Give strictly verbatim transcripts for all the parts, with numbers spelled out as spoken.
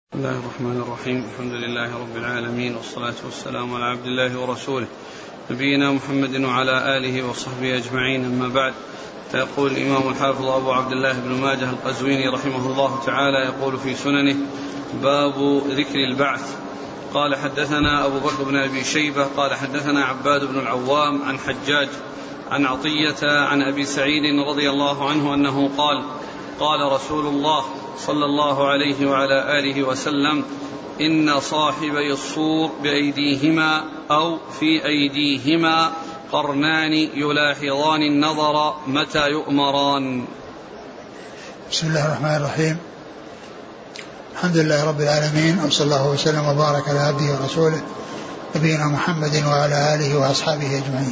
بسم الله الرحمن الرحيم. الحمد لله رب العالمين، والصلاة والسلام على عبد الله ورسوله نبينا محمد وعلى آله وصحبه أجمعين، أما بعد. فيقول الإمام الحافظ أبو عبد الله بن ماجه القزويني رحمه الله تعالى يقول في سننه: باب ذكر البعث. قال: حدثنا أبو بكر بن أبي شيبة قال حدثنا عباد بن العوام عن حجاج عن عطية عن أبي سعيد رضي الله عنه أنه قال: قال رسول الله صلى الله عليه وعلى آله وسلم: إن صاحبي الصور بأيديهما أو في أيديهما قرنان يلاحظان النظر متى يؤمران. بسم الله الرحمن الرحيم. الحمد لله رب العالمين، وصلى الله وسلم وبارك على عبده ورسوله نبينا محمد وعلى آله وأصحابه أجمعين.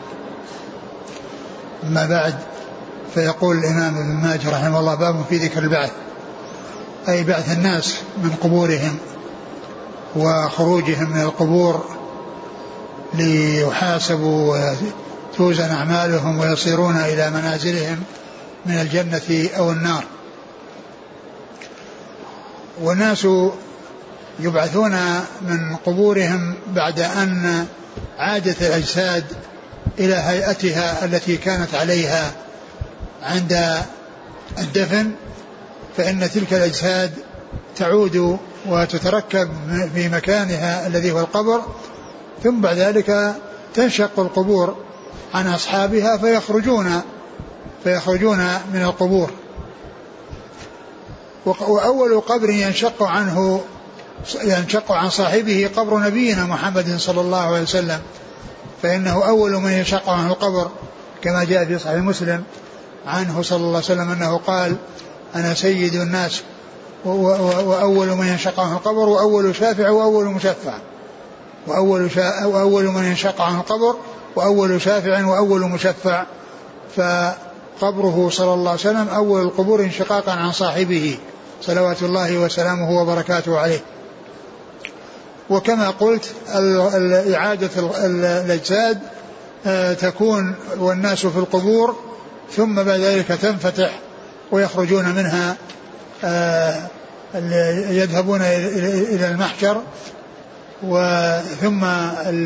أما بعد، فيقول الإمام ابن ماجه رحمه الله: باب في ذكر البعث، أي بعث الناس من قبورهم وخروجهم من القبور ليحاسبوا وتوزن أعمالهم ويصيرون إلى منازلهم من الجنة أو النار. والناس يبعثون من قبورهم بعد أن عادت الأجساد إلى هيئتها التي كانت عليها عند الدفن، فإن تلك الأجساد تعود وتتركب في مكانها الذي هو القبر، ثم بعد ذلك تنشق القبور عن أصحابها فيخرجون فيخرجون من القبور. وأول قبر ينشق عنه ينشق عن صاحبه قبر نبينا محمد صلى الله عليه وسلم، فإنه أول من ينشق عنه القبر، كما جاء في صحيح مسلم عنه صلى الله عليه وسلم أنه قال: أنا سيد الناس وأول من ينشق عنه القبر وأول شافع وأول مشفع، وأول, شا وأول من ينشق عنه القبر وأول شافع وأول مشفع. فقبره صلى الله عليه وسلم أول القبور انشقاقا عن صاحبه صلوات الله وسلامه وبركاته عليه. وكما قلت، إعادة الأجساد تكون والناس في القبور، ثم بعد ذلك تنفتح ويخرجون منها، يذهبون إلى المحشر وثم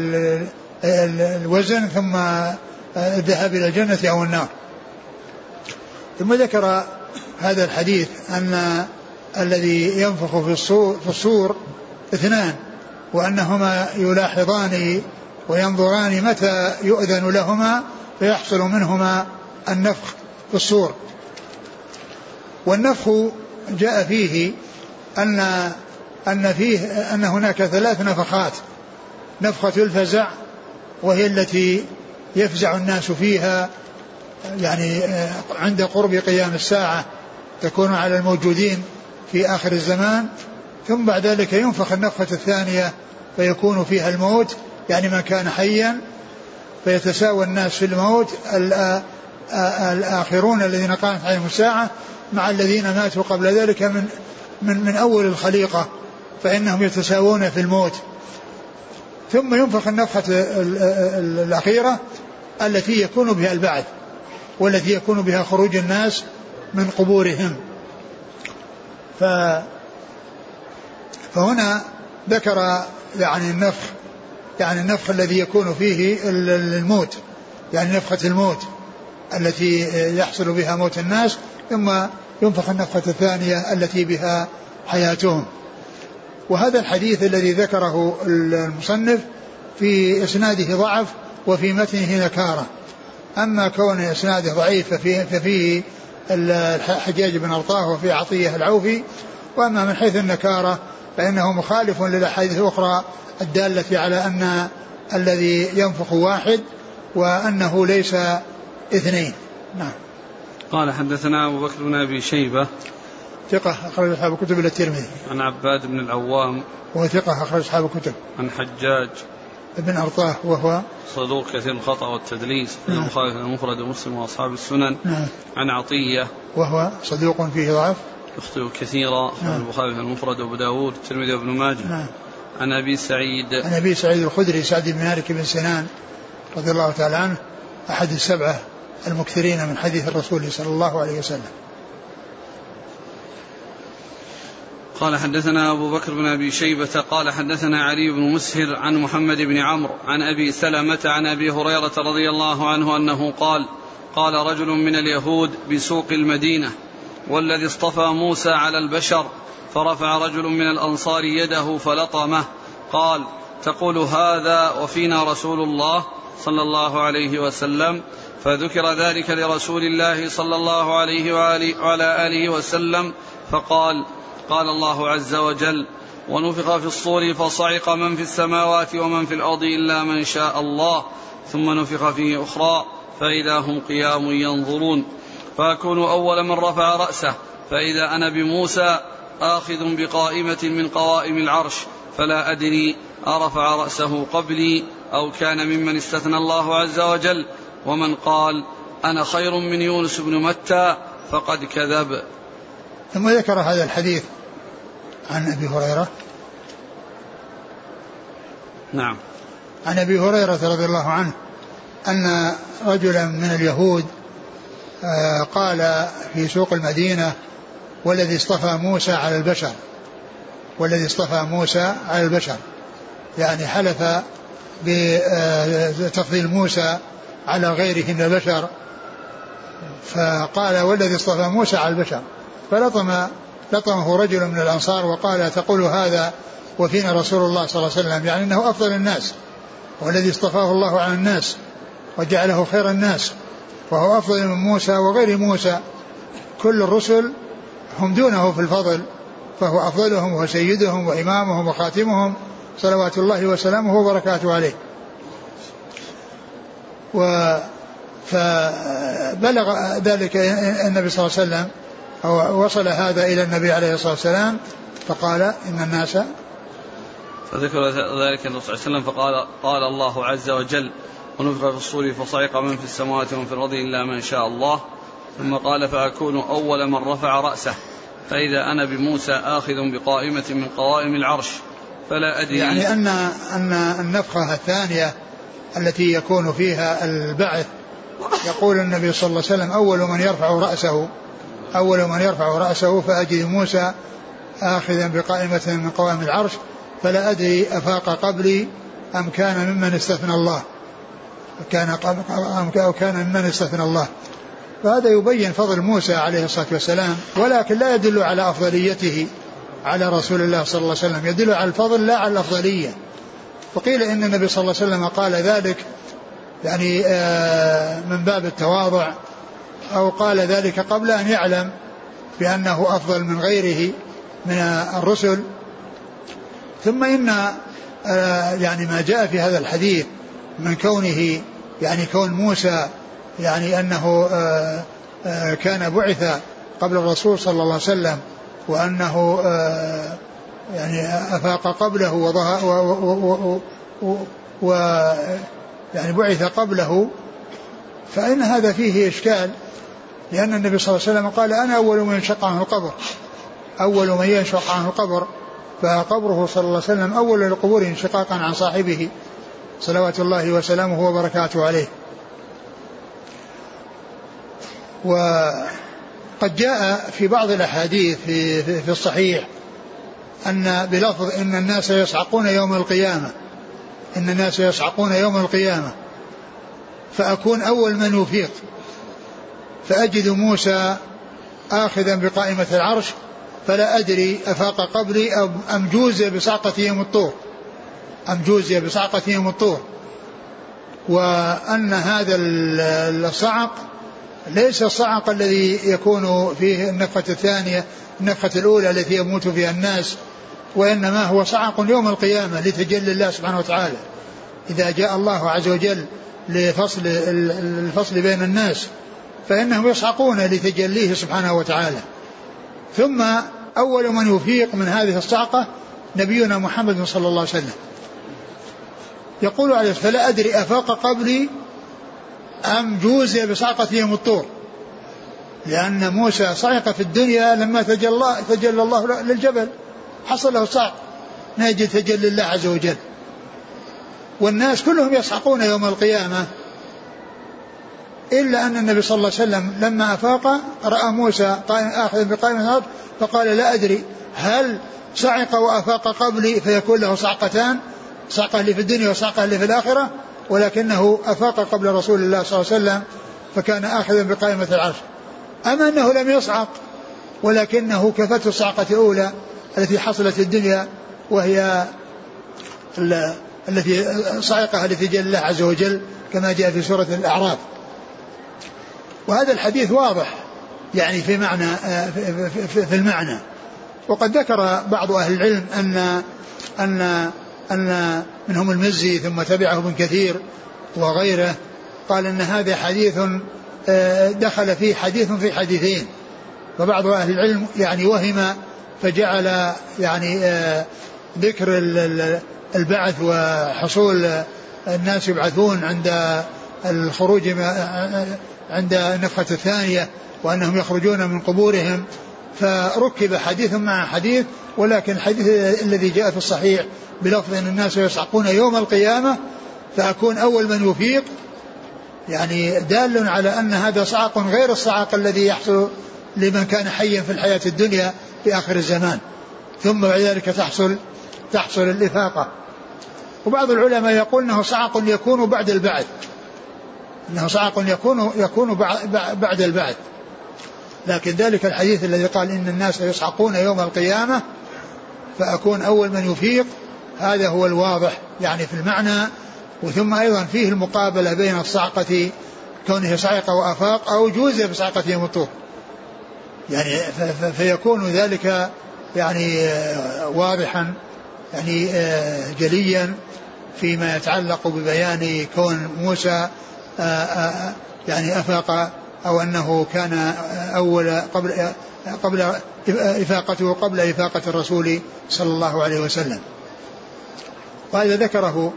الوزن، ثم الذهاب إلى الجنة أو النار. ثم ذكر هذا الحديث أن الذي ينفخ في الصور, في الصور اثنان، وأنهما يلاحظان وينظران متى يؤذن لهما فيحصل منهما النفخ في الصور. والنفخ جاء فيه أن أن فيه أن هناك ثلاث نفخات: نفخة الفزع، وهي التي يفزع الناس فيها، يعني عند قرب قيام الساعة تكون على الموجودين في آخر الزمان. ثم بعد ذلك ينفخ النفخة الثانية فيكون فيها الموت، يعني من كان حيا، فيتساوى الناس في الموت، الآخرون الذين قامت عليهم الساعة مع الذين ماتوا قبل ذلك من من من أول الخليقة، فإنهم يتساوون في الموت. ثم ينفخ النفخة الأخيرة التي يكون بها البعث، والتي يكون بها خروج الناس من قبورهم. ف فهنا ذكر يعني النفخ يعني النفخ الذي يكون فيه الموت، يعني نفخة الموت التي يحصل بها موت الناس، ثم ينفخ النفخة الثانية التي بها حياتهم. وهذا الحديث الذي ذكره المصنف في إسناده ضعف وفي متنه نكارة. أما كون إسناده ضعيف ففيه, ففيه الحجاج بن أرطاه وفي عطية العوفي. وأما من حيث النكارة فإنه مخالف للأحاديث الأخرى الدالة على أن الذي ينفخ واحد وأنه ليس اثنين. نعم. قال: حدثنا أبو بكر بن أبي شيبة ثقة أخرج أصحاب الكتب إلى الترمذي. عن عباد بن العوام وهو ثقة أخرج أصحاب الكتب. عن حجاج بن أرطاه وهو صدوق كثير الخطأ والتدليس في البخاري المفرد ومسلم وأصحاب السنن. نعم. عن عطية وهو صدوق فيه ضعف يخطئ كثيرا في البخاري المفرد وأبو داود والترمذي وابن ماجه. نعم. عن أبي سعيد عن أبي سعيد الخدري سعد بن مالك بن سنان رضي الله تعالى عنه، أحد السبعة المكثرين من حديث الرسول صلى الله عليه وسلم. قال حدثنا أبو بكر بن أبي شيبة قال حدثنا علي بن مسهر عن محمد بن عمرو عن أبي سلمة عن أبي هريرة رضي الله عنه أنه قال قال رجل من اليهود بسوق المدينة والذي اصطفى موسى على البشر، فرفع رجل من الأنصار يده فلطمه، قال تقول هذا وفينا رسول الله صلى الله عليه وسلم؟ فذكر ذلك لرسول الله صلى الله عليه وآله وعلى آله وسلم فقال قال الله عز وجل ونفخ في الصور فصعق من في السماوات ومن في الأرض إلا من شاء الله ثم نفخ فيه أخرى فإذا هم قيام ينظرون، فأكون أول من رفع رأسه فإذا أنا بموسى آخذ بقائمة من قوائم العرش، فلا أدري أرفع رأسه قبلي أو كان ممن استثنى الله عز وجل، ومن قال أنا خير من يونس بن متى فقد كذب. ثم ذكر هذا الحديث عن أبي هريرة. نعم. عن أبي هريرة رضي الله عنه أن رجلا من اليهود قال في سوق المدينة والذي اصطفى موسى على البشر، والذي اصطفى موسى على البشر، يعني حلف بتفضيل موسى على غيره من البشر، فقال والذي اصطفى موسى على البشر، فلطم لطمه رجل من الأنصار وقال تقول هذا وفينا رسول الله صلى الله عليه وسلم، يعني أنه أفضل الناس والذي اصطفاه الله على الناس وجعله خير الناس، وهو أفضل من موسى وغير موسى، كل الرسل هم دونه في الفضل، فهو أفضلهم وسيدهم وإمامهم وخاتمهم صلوات الله وسلامه وبركاته عليه. فبلغ ذلك النبي صلى الله عليه وسلم أو وصل هذا إلى النبي عليه الصلاة والسلام فقال إن الناس، فذكر ذلك النبي صلى الله عليه وسلم فقال قال الله عز وجل ونفخ في الصور فصعق من في السماوات ومن في الأرض إلا من شاء الله، ثم قال فأكون أول من رفع رأسه فإذا أنا بموسى آخذ بقائمة من قوائم العرش، فلا أدري. يعني أن أن النفخة الثانية التي يكون فيها البعث يقول النبي صلى الله عليه وسلم أول من يرفع رأسه أول من يرفع رأسه فأجد موسى آخذا بقائمة من قوائم العرش، فلا أدري أفاق قبلي أم كان ممن استثنى الله كان أو كان ممن استثنى الله. فهذا يبين فضل موسى عليه الصلاة والسلام، ولكن لا يدل على أفضليته على رسول الله صلى الله عليه وسلم، يدل على الفضل لا على الأفضلية. وقيل إن النبي صلى الله عليه وسلم قال ذلك يعني من باب التواضع، أو قال ذلك قبل أن يعلم بأنه أفضل من غيره من الرسل. ثم إن يعني ما جاء في هذا الحديث من كونه يعني كون موسى يعني أنه كان بعث قبل الرسول صلى الله عليه وسلم، وأنه يعني أفاق قبله وظهر و يعني بعث قبله، فإن هذا فيه إشكال، لأن النبي صلى الله عليه وسلم قال أنا أول من ينشق عنه القبر أول من ينشق عنه القبر، فقبره صلى الله عليه وسلم أول القبور انشقاقا عن صاحبه صلوات الله وسلامه وبركاته عليه. وقد جاء في بعض الأحاديث في, في, في الصحيح أن بلفظ إن الناس يصعقون يوم القيامة إن الناس يصعقون يوم القيامة فأكون أول من يفيق فأجد موسى آخذا بقائمة العرش، فلا أدري أفاق قبلي أم جوزي بصعقة يوم الطور أم جوزي بصعقة يوم الطور. وأن هذا الصعق ليس الصعق الذي يكون فيه النفخة الثانية النفخة الأولى التي يموت فيها الناس، وإنما هو صعق يوم القيامة لتجلي الله سبحانه وتعالى إذا جاء الله عز وجل لفصل الفصل بين الناس، فإنهم يصعقون لتجليه سبحانه وتعالى. ثم أول من يفيق من هذه الصعقة نبينا محمد صلى الله عليه وسلم، يقول عليه فلا أدري أفاق قبلي أم جوزي بصعقة يوم الطور، لأن موسى صعق في الدنيا لما تجلى, تجلى الله للجبل حصل له صعق ناجي تجلى الله عز وجل، والناس كلهم يصعقون يوم القيامة إلا أن النبي صلى الله عليه وسلم لما أفاق رأى موسى آخذ بقائمة الأرض فقال لا أدري هل صعق وأفاق قبلي فيكون له صعقتان، صعقة اللي في الدنيا وصعقة اللي في الآخرة، ولكنه أفاق قبل رسول الله صلى الله عليه وسلم فكان آخذا بقائمة العرش. أما أنه لم يصعق ولكنه كفته الصعقة الأولى التي حصلت في الدنيا وهي التي صعقها التي جل الله عز وجل كما جاء في سورة الأعراف. وهذا الحديث واضح يعني في معنى في المعنى. وقد ذكر بعض أهل العلم أن أن أن منهم المزي ثم تبعه ابن كثير وغيره قال أن هذا حديث دخل فيه حديث في حديثين. وبعض أهل العلم يعني وهم فجعل يعني ذكر البعث وحصول الناس يبعثون عند الخروج عند النفخة الثانية وأنهم يخرجون من قبورهم، فركب حديث مع حديث. ولكن الحديث الذي جاء في الصحيح بلفظ أن الناس يصعقون يوم القيامة فأكون أول من يفيق، يعني دال على أن هذا صعق غير الصعق الذي يحصل لمن كان حيا في الحياة الدنيا في آخر الزمان، ثم بعد ذلك تحصل تحصل الإفاقة. وبعض العلماء يقول أنه صعق يكون بعد البعث، أنه صعق يكون يكون بعد البعث. لكن ذلك الحديث الذي قال إن الناس يصعقون يوم القيامة فأكون أول من يفيق، هذا هو الواضح يعني في المعنى. وثم أيضا فيه المقابلة بين الصعقة كونه صعق وأفاق أو جوز بصعقة يوم الطور، يعني فيكون ذلك يعني واضحا يعني جليا فيما يتعلق ببيان كون موسى يعني أفاق أو أنه كان أول قبل قبل إفاقته قبل إفاقة الرسول صلى الله عليه وسلم. وهذا ذكره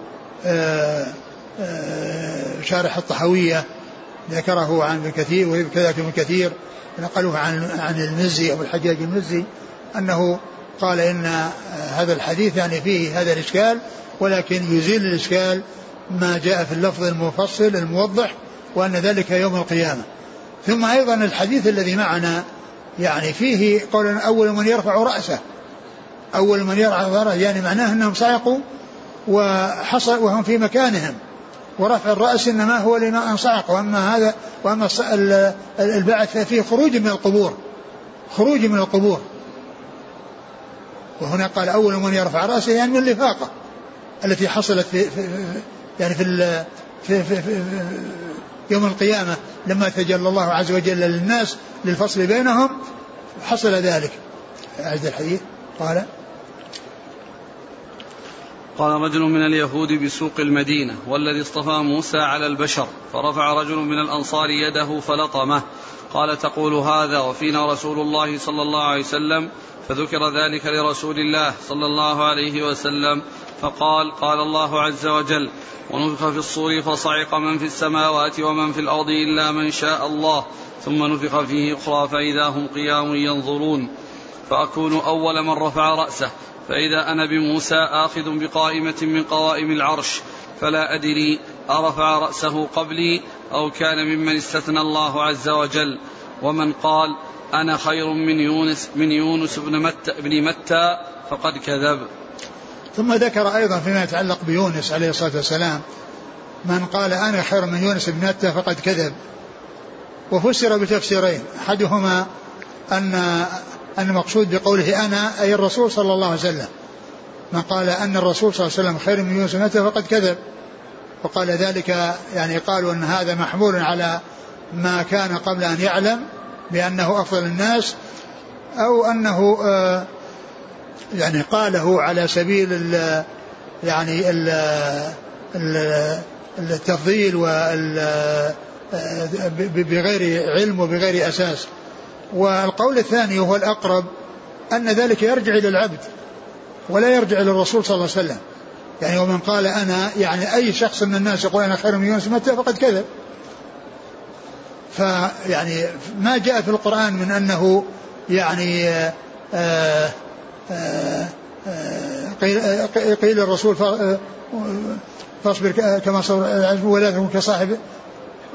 شارح الطحوية، ذكره عن ابن كثير وكذلك ابن كثير نقلوه عن عن المزي أو الحجاج المزي أنه قال إن هذا الحديث يعني فيه هذا الإشكال، ولكن يزيل الإشكال ما جاء في اللفظ المفصل الموضح وأن ذلك يوم القيامة. ثم أيضا الحديث الذي معنا يعني فيه قول أول من يرفع رأسه، أول من يرفع رأسه يعني معناه أنهم صعقوا وحصل وهم في مكانهم، ورفع الرأس إنما هو لما صعق. وأما هذا وأما البعث فيه خروج من القبور، خروج من القبور. وهنا قال أول من يرفع رأسه يعني من الإفاقة التي حصلت في, في يعني في, في, في, في يوم القيامة لما تجلى الله عز وجل للناس للفصل بينهم حصل ذلك. أعد الحديث. قال قال رجل من اليهود بسوق المدينة والذي اصطفى موسى على البشر، فرفع رجل من الأنصار يده فلطمه، قال تقول هذا وفينا رسول الله صلى الله عليه وسلم؟ فذكر ذلك لرسول الله صلى الله عليه وسلم فقال قال الله عز وجل ونفخ في الصور فصعق من في السماوات ومن في الأرض إلا من شاء الله ثم نفخ فيه أخرى فإذا هم قيام ينظرون، فأكون أول من رفع رأسه، فإذا أنا بموسى آخذ بقائمة من قوائم العرش، فلا أدري أرفع رأسه قبلي أو كان ممن استثنى الله عز وجل. ومن قال أنا خير من يونس من يونس بن متى, بن متى فقد كذب. ثم ذكر أيضا فيما يتعلق بيونس عليه الصلاة والسلام من قال أنا خير من يونس بن متى فقد كذب. وفسر بتفسيرين، أحدهما أن أن المقصود بقوله أنا أي الرسول صلى الله عليه وسلم، من قال أن الرسول صلى الله عليه وسلم خير من يونس بن متى فقد كذب. وقال ذلك يعني قالوا أن هذا محمول على ما كان قبل أن يعلم بأنه أفضل الناس، أو أنه آه يعني قاله على سبيل ال يعني ال ال التفضيل بغير علم وبغير أساس. والقول الثاني وهو الأقرب أن ذلك يرجع إلى العبد ولا يرجع إلى الرسول صلى الله عليه وسلم، يعني ومن قال أنا يعني أي شخص من الناس يقول أنا خير من يونس بن متى فقد كذب. فيعني ما جاء في القرآن من أنه يعني آآ آآ قيل, قيل الرسول فاصبر كما صبر العزم ولا تكن كصاحب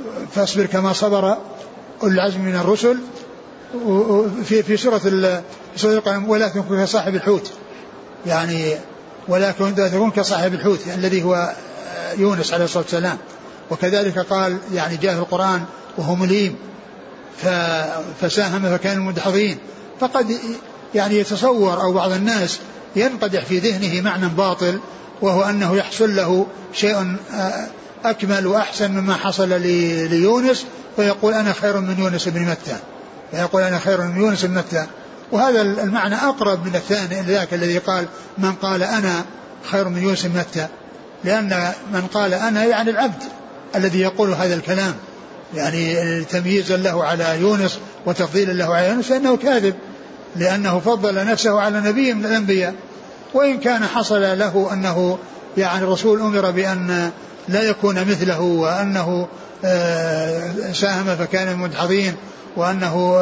فاصبر كما صبر العزم من الرسل في في سورة ولا تكون كصاحب الحوت يعني ولا تكون كصاحب الحوت الذي هو يونس عليه الصلاة والسلام. وكذلك قال يعني جاء في القرآن وهو مليم فساهم فكان المدحضين. فقد يعني يتصور أو بعض الناس ينقدح في ذهنه معنى باطل وهو أنه يحصل له شيء أكمل وأحسن مما حصل ليونس فيقول أنا خير من يونس بن متى فيقول أنا خير من يونس بن متى. وهذا المعنى أقرب من الثاني ذاك الذي قال من قال أنا خير من يونس بن متى لأن من قال أنا يعني العبد الذي يقول هذا الكلام يعني تمييزا له على يونس وتفضيلا له على يونس فإنه كاذب لأنه فضل نفسه على نبي من الأنبياء. وإن كان حصل له أنه يعني الرسول أمر بأن لا يكون مثله وأنه ساهم فكان المدحضين وأنه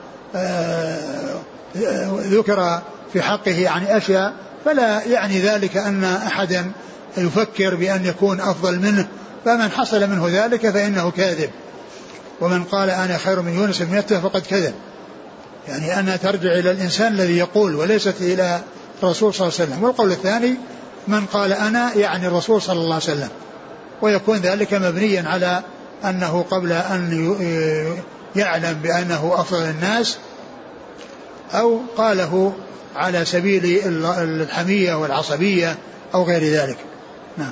ذكر في حقه يعني أشياء فلا يعني ذلك أن أحدا يفكر بأن يكون أفضل منه. فمن حصل منه ذلك فإنه كاذب. ومن قال أنا خير من يونس بن متى فقد كذب يعني أنا ترجع إلى الإنسان الذي يقول وليست إلى الرسول صلى الله عليه وسلم. والقول الثاني من قال أنا يعني الرسول صلى الله عليه وسلم ويكون ذلك مبنيا على أنه قبل أن يعلم بأنه أفضل الناس أو قاله على سبيل الحمية والعصبية أو غير ذلك. نعم.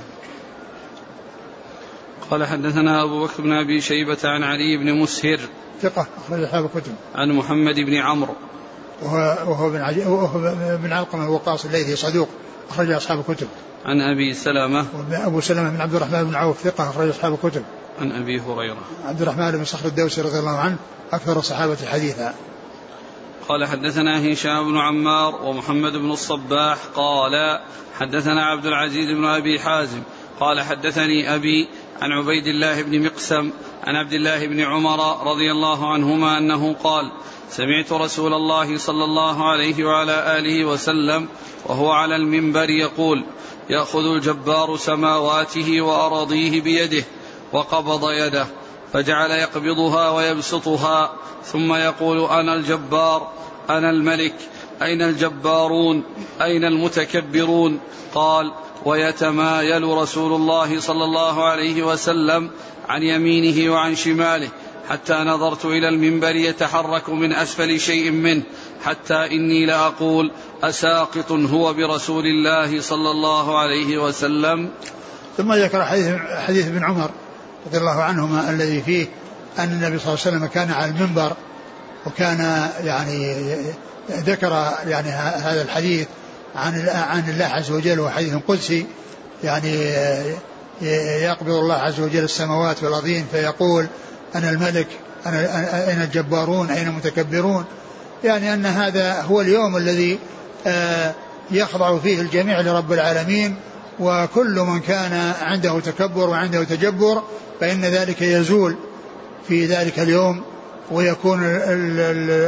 قال حدثنا أبو بكر بن أبي شيبة عن علي بن مسهر ثقة أخرج أصحاب الكتب عن محمد بن عمرو وهو, وهو بن, عج... وهو بن علقمة الوقاص الليثي صدوق أخرج أصحاب الكتب. عن أبي سلمة أبو سلمة بن عبد الرحمن بن عوف ثقة أخرج أصحاب الكتب. عن أبي هريرة عبد الرحمن بن صخر الدوسي رضي الله عنه أكثر الصحابة حديثا. قال حدثنا هشام بن عمار ومحمد بن الصباح قال حدثنا عبد العزيز بن أبي حازم قال حدثني أبي عن عبيد الله بن مقسم عن عبد الله بن عمر رضي الله عنهما أنه قال سمعت رسول الله صلى الله عليه وعلى آله وسلم وهو على المنبر يقول يأخذ الجبار سماواته وأراضيه بيده وقبض يده فجعل يقبضها ويبسطها ثم يقول أنا الجبار أنا الملك أين الجبارون أين المتكبرون. قال ويتمايل رسول الله صلى الله عليه وسلم عن يمينه وعن شماله حتى نظرت إلى المنبر يتحرك من أسفل شيء منه حتى إني لأقول أساقط هو برسول الله صلى الله عليه وسلم. ثم ذكر حديث, حديث ابن عمر رضي الله عنهما الذي فيه أن النبي صلى الله عليه وسلم كان على المنبر وكان يعني ذكر يعني هذا الحديث عن عن الله عز وجل وحديث قدسي يعني يقبض الله عز وجل السماوات والأرضين فيقول أنا الملك أنا أين الجبارون أين المتكبرون يعني أن هذا هو اليوم الذي يخضع فيه الجميع لرب العالمين وكل من كان عنده تكبر وعنده تجبر فإن ذلك يزول في ذلك اليوم ويكون ال ال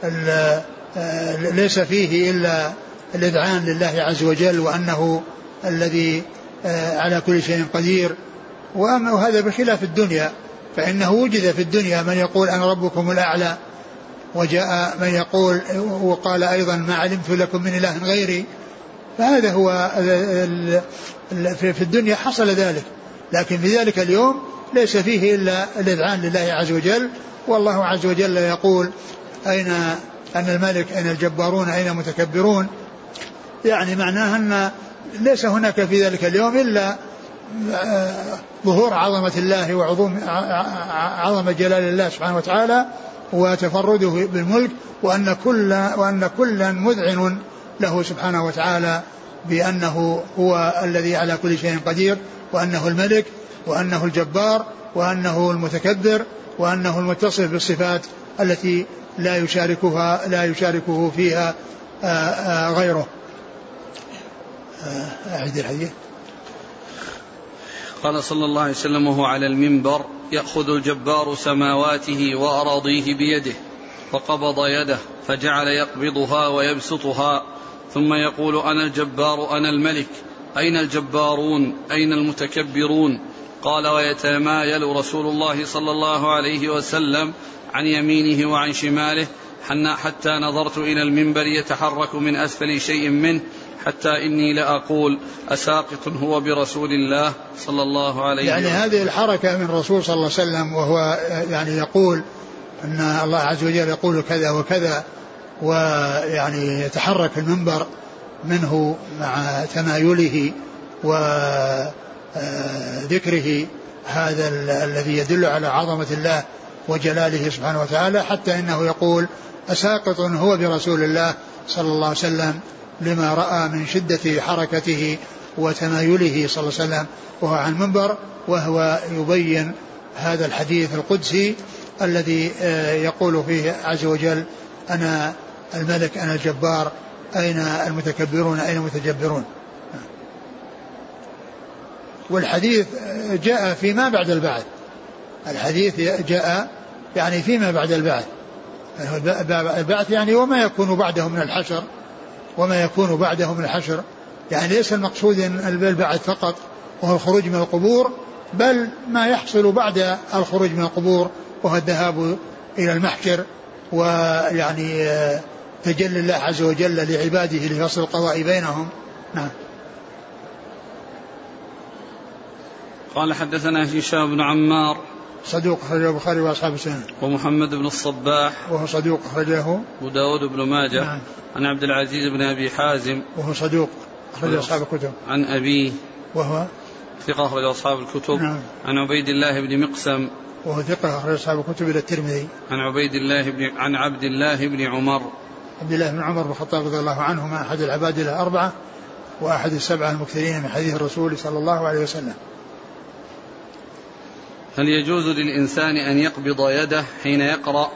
ال ليس فيه إلا الإذعان لله عز وجل وأنه الذي على كل شيء قدير. وهذا بخلاف الدنيا فإنه وجد في الدنيا من يقول أنا ربكم الأعلى وجاء من يقول وقال أيضا ما علمت لكم من إله غيري. فهذا هو في الدنيا حصل ذلك لكن في ذلك اليوم ليس فيه إلا الإذعان لله عز وجل. والله عز وجل يقول أين أن الملك أين الجبارون أين المتكبرون يعني معناها أن ليس هناك في ذلك اليوم إلا ظهور عظمة الله وعظوم عظمة جلال الله سبحانه وتعالى وتفرده بالملك وأن كل وأن كلا مذعن له سبحانه وتعالى بأنه هو الذي على كل شيء قدير وأنه الملك وأنه الجبار وأنه المتكبر وأنه المتصف بالصفات التي لا يشاركها لا يشاركه فيها غيره. أعيد الحديث. قال صلى الله عليه وسلم وهو على المنبر يأخذ الجبار سماواته وأراضيه بيده وقبض يده فجعل يقبضها ويبسطها ثم يقول أنا الجبار أنا الملك أين الجبارون أين المتكبرون. قال ويتمايل رسول الله صلى الله عليه وسلم عن يمينه وعن شماله حتى نظرت إلى المنبر يتحرك من أسفل شيء منه حتى إني لأقول أساقط هو برسول الله صلى الله عليه وسلم. يعني هذه الحركة من الرسول صلى الله عليه وسلم وهو يعني يقول أن الله عز وجل يقول كذا وكذا، ويعني يتحرك المنبر منه مع تمايله وذكره هذا الذي يدل على عظمة الله وجلاله سبحانه وتعالى، حتى إنه يقول أساقط هو برسول الله صلى الله عليه وسلم، لما رأى من شدة حركته وتمايله صلى الله عليه وسلم وهو على المنبر، وهو يبين هذا الحديث القدسي الذي يقول فيه عز وجل أنا الملك أنا الجبار أين المتكبرون أين المتجبرون. والحديث جاء فيما بعد البعث، الحديث جاء يعني فيما بعد البعث، البعث يعني وما يكون بعده من الحشر، وما يكون بعده من الحشر يعني ليس المقصود البعث فقط وهو الخروج من القبور، بل ما يحصل بعد الخروج من القبور وهو الذهاب إلى المحشر ويعني تجلي الله عز وجل لعباده لفصل القضاء بينهم. نعم. قال حدثنا هشام بن عمار صدوق أخرجه البخاري وأصحاب السنن، ومحمد بن الصباح وهو صدوق أخرجه أبو داود بن ماجه. نعم. عن عبد العزيز بن أبي حازم وهو صدوق أخرج أصحاب الكتب. عن أبيه وهو ثقة أخرج أصحاب الكتب. نعم. عن عبيد الله بن مقسم وهو ثقة أخرج أصحاب الكتب إلى الترمذي. عن عبيد الله بن عن عبد الله بن عمر عبد الله بن عمر بن الخطاب رضي الله عنهما أحد العباد الأربعة وأحد السبعة المكثرين من حديث الرسول صلى الله عليه وسلم. هل يجوز للإنسان أن يقبض يده حين يقرأ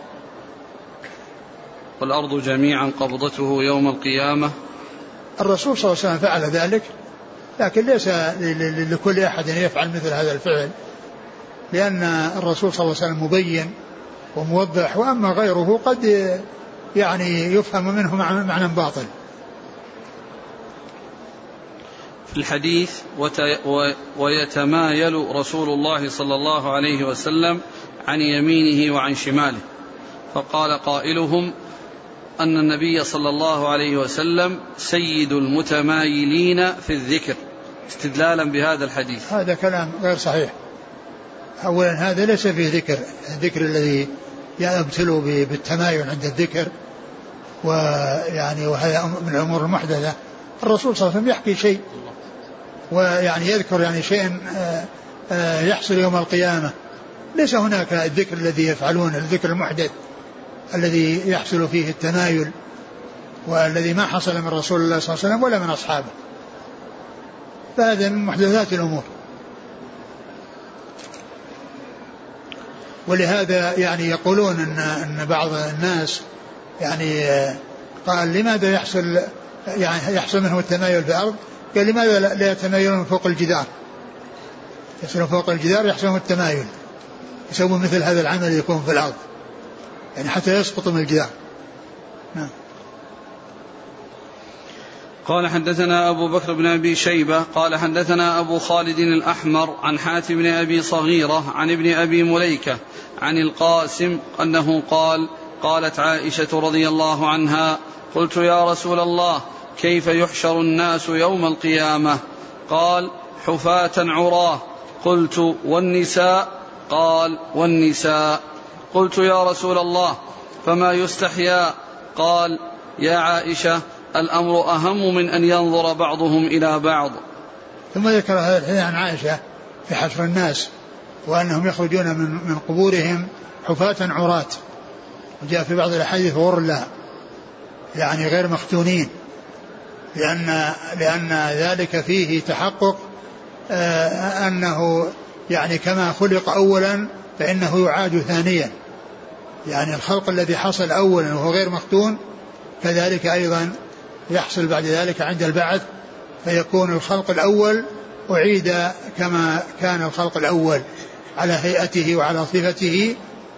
والأرض جميعا قبضته يوم القيامة؟ الرسول صلى الله عليه وسلم فعل ذلك، لكن ليس لكل أحد أن يفعل مثل هذا الفعل، لأن الرسول صلى الله عليه وسلم مبين وموضح، وأما غيره قد يعني يفهم منه معنى باطل. في الحديث ويتمايل رسول الله صلى الله عليه وسلم عن يمينه وعن شماله، فقال قائلهم أن النبي صلى الله عليه وسلم سيد المتمايلين في الذكر، استدلالا بهذا الحديث. هذا كلام غير صحيح. أولا هذا ليس فيه ذكر، الذكر الذي يبتلوا بالتمايل عند الذكر، ويعني وهذا من الأمور المحدثة. الرسول صلى الله عليه وسلم يحكي شيء ويعني يذكر يعني شيء يحصل يوم القيامة، ليس هناك الذكر الذي يفعلون الذكر المحدث الذي يحصل فيه التمايل، والذي ما حصل من رسول الله صلى الله عليه وسلم ولا من أصحابه، فهذا من محدثات الأمور. ولهذا يعني يقولون أن, أن بعض الناس يعني قال لماذا يحصل يعني يحصل منه التمايل في الأرض؟ قال لماذا لا يتمايلون فوق الجدار؟ يصيرون فوق الجدار يحصلون التمايل، يسوون مثل هذا العمل يكون في الأرض يعني حتى يسقط من الجدار. نعم. قال حدثنا أبو بكر بن أبي شيبة قال حدثنا أبو خالد الأحمر عن حاتم بن أبي صغيرة عن ابن أبي مليكة عن القاسم أنه قال قالت عائشة رضي الله عنها قلت يا رسول الله كيف يحشر الناس يوم القيامة؟ قال حفاة عراه. قلت والنساء؟ قال والنساء. قلت يا رسول الله فما يستحيا؟ قال يا عائشة الأمر أهم من أن ينظر بعضهم إلى بعض. ثم ذكر هذا الحديث عن عائشة في حشر الناس وأنهم يخرجون من, من قبورهم حفاة عراة، وجاء في بعض الأحاديث غرلا يعني غير مختونين، لأن, لأن ذلك فيه تحقق آه أنه يعني كما خلق أولا فإنه يعاد ثانيا، يعني الخلق الذي حصل أولا وهو غير مختون كذلك أيضا يحصل بعد ذلك عند البعث، فيكون الخلق الأول أعيد كما كان الخلق الأول على هيئته وعلى صفته.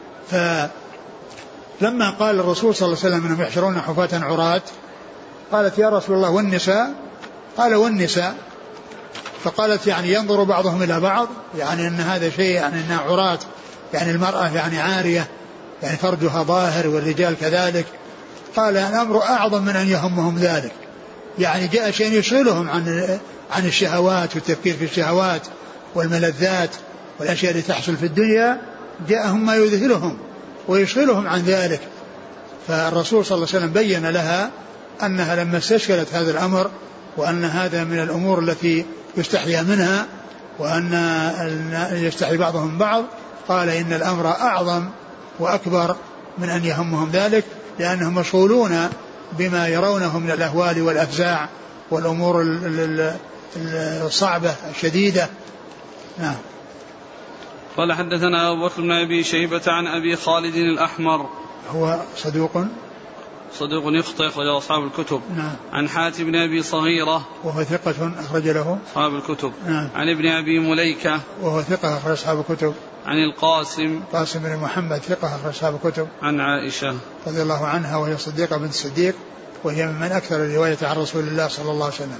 فلما قال الرسول صلى الله عليه وسلم أنهم يحشرون حفاة عراة قالت يا رسول الله والنساء؟ قال والنساء. فقالت يعني ينظر بعضهم إلى بعض، يعني أن هذا شيء يعني أنها عراة يعني المرأة يعني عارية يعني فرجها ظاهر والرجال كذلك. قال الأمر أعظم من أن يهمهم ذلك، يعني جاء شيء يشغلهم عن عن الشهوات والتفكير في الشهوات والملذات والأشياء اللي تحصل في الدنيا، جاءهم ما يذهلهم ويشغلهم عن ذلك. فالرسول صلى الله عليه وسلم بين لها أنها لما استشكلت هذا الأمر وأن هذا من الأمور التي يستحيا منها وأن يستحي بعضهم بعض، قال إن الأمر أعظم وأكبر من أن يهمهم ذلك، لأنهم مشغولون بما يرونه من الأهوال والأفزاع والأمور الصعبة الشديدة. نعم. قال حدثنا أبو بكر بن أبي شيبة عن أبي خالد الأحمر هو صدوق صدوق يخطئ أخرج أصحاب الكتب. نعم. عن حاتم بن أبي صغيرة وهو ثقة أخرج له أصحاب الكتب. نعم. عن ابن أبي مليكة وهو ثقة أخرج أصحاب الكتب. عن القاسم قاسم بن محمد ثقة أخرج أصحاب الكتب. عن عائشة رضي الله عنها وهي صديقة بنت الصديق وهي من أكثر الرواية عن رسول الله صلى الله عليه وسلم.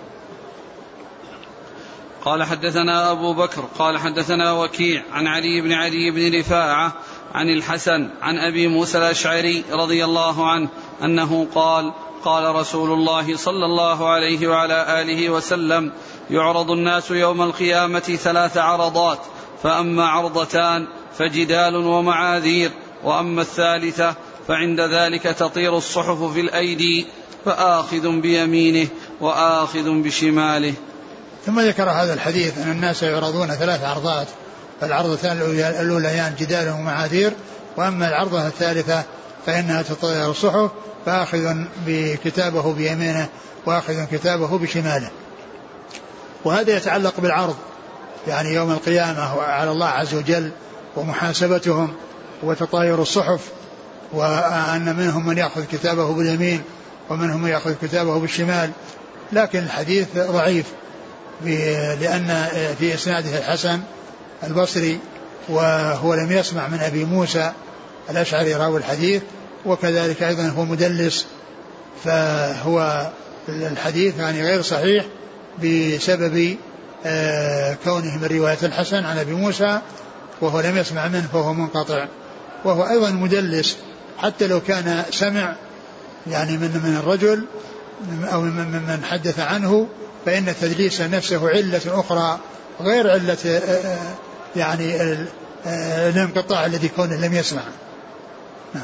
قال حدثنا أبو بكر قال حدثنا وكيع عن علي بن علي بن رفاعة عن الحسن عن أبي موسى الأشعري رضي الله عنه أنه قال قال رسول الله صلى الله عليه وعلى آله وسلم يعرض الناس يوم القيامة ثلاث عرضات، فأما عرضتان فجدال ومعاذير، وأما الثالثة فعند ذلك تطير الصحف في الأيدي فآخذ بيمينه وآخذ بشماله. ثم ذكر هذا الحديث أن الناس يعرضون ثلاث عرضات، فالعرضتان الأوليان جدال ومعاذير، وأما العرضة الثالثة فإنها تطير الصحف فآخذ بكتابه بيمينه وآخذ كتابه بشماله. وهذا يتعلق بالعرض، يعني يوم القيامة على الله عز وجل ومحاسبتهم وتطاير الصحف، وأن منهم من يأخذ كتابه باليمين ومنهم من يأخذ كتابه بالشمال. لكن الحديث ضعيف لأن في إسناده الحسن البصري وهو لم يسمع من أبي موسى الأشعري راوي الحديث، وكذلك أيضا هو مدلس، فهو الحديث يعني غير صحيح بسبب كونه من رواية الحسن عن أبي موسى وهو لم يسمع منه فهو منقطع، وهو أيضا مدلس حتى لو كان سمع يعني من من الرجل أو من من حدث عنه، فإن تدليس نفسه علة أخرى غير علة يعني الانقطاع الذي كونه لم يسمع. نعم.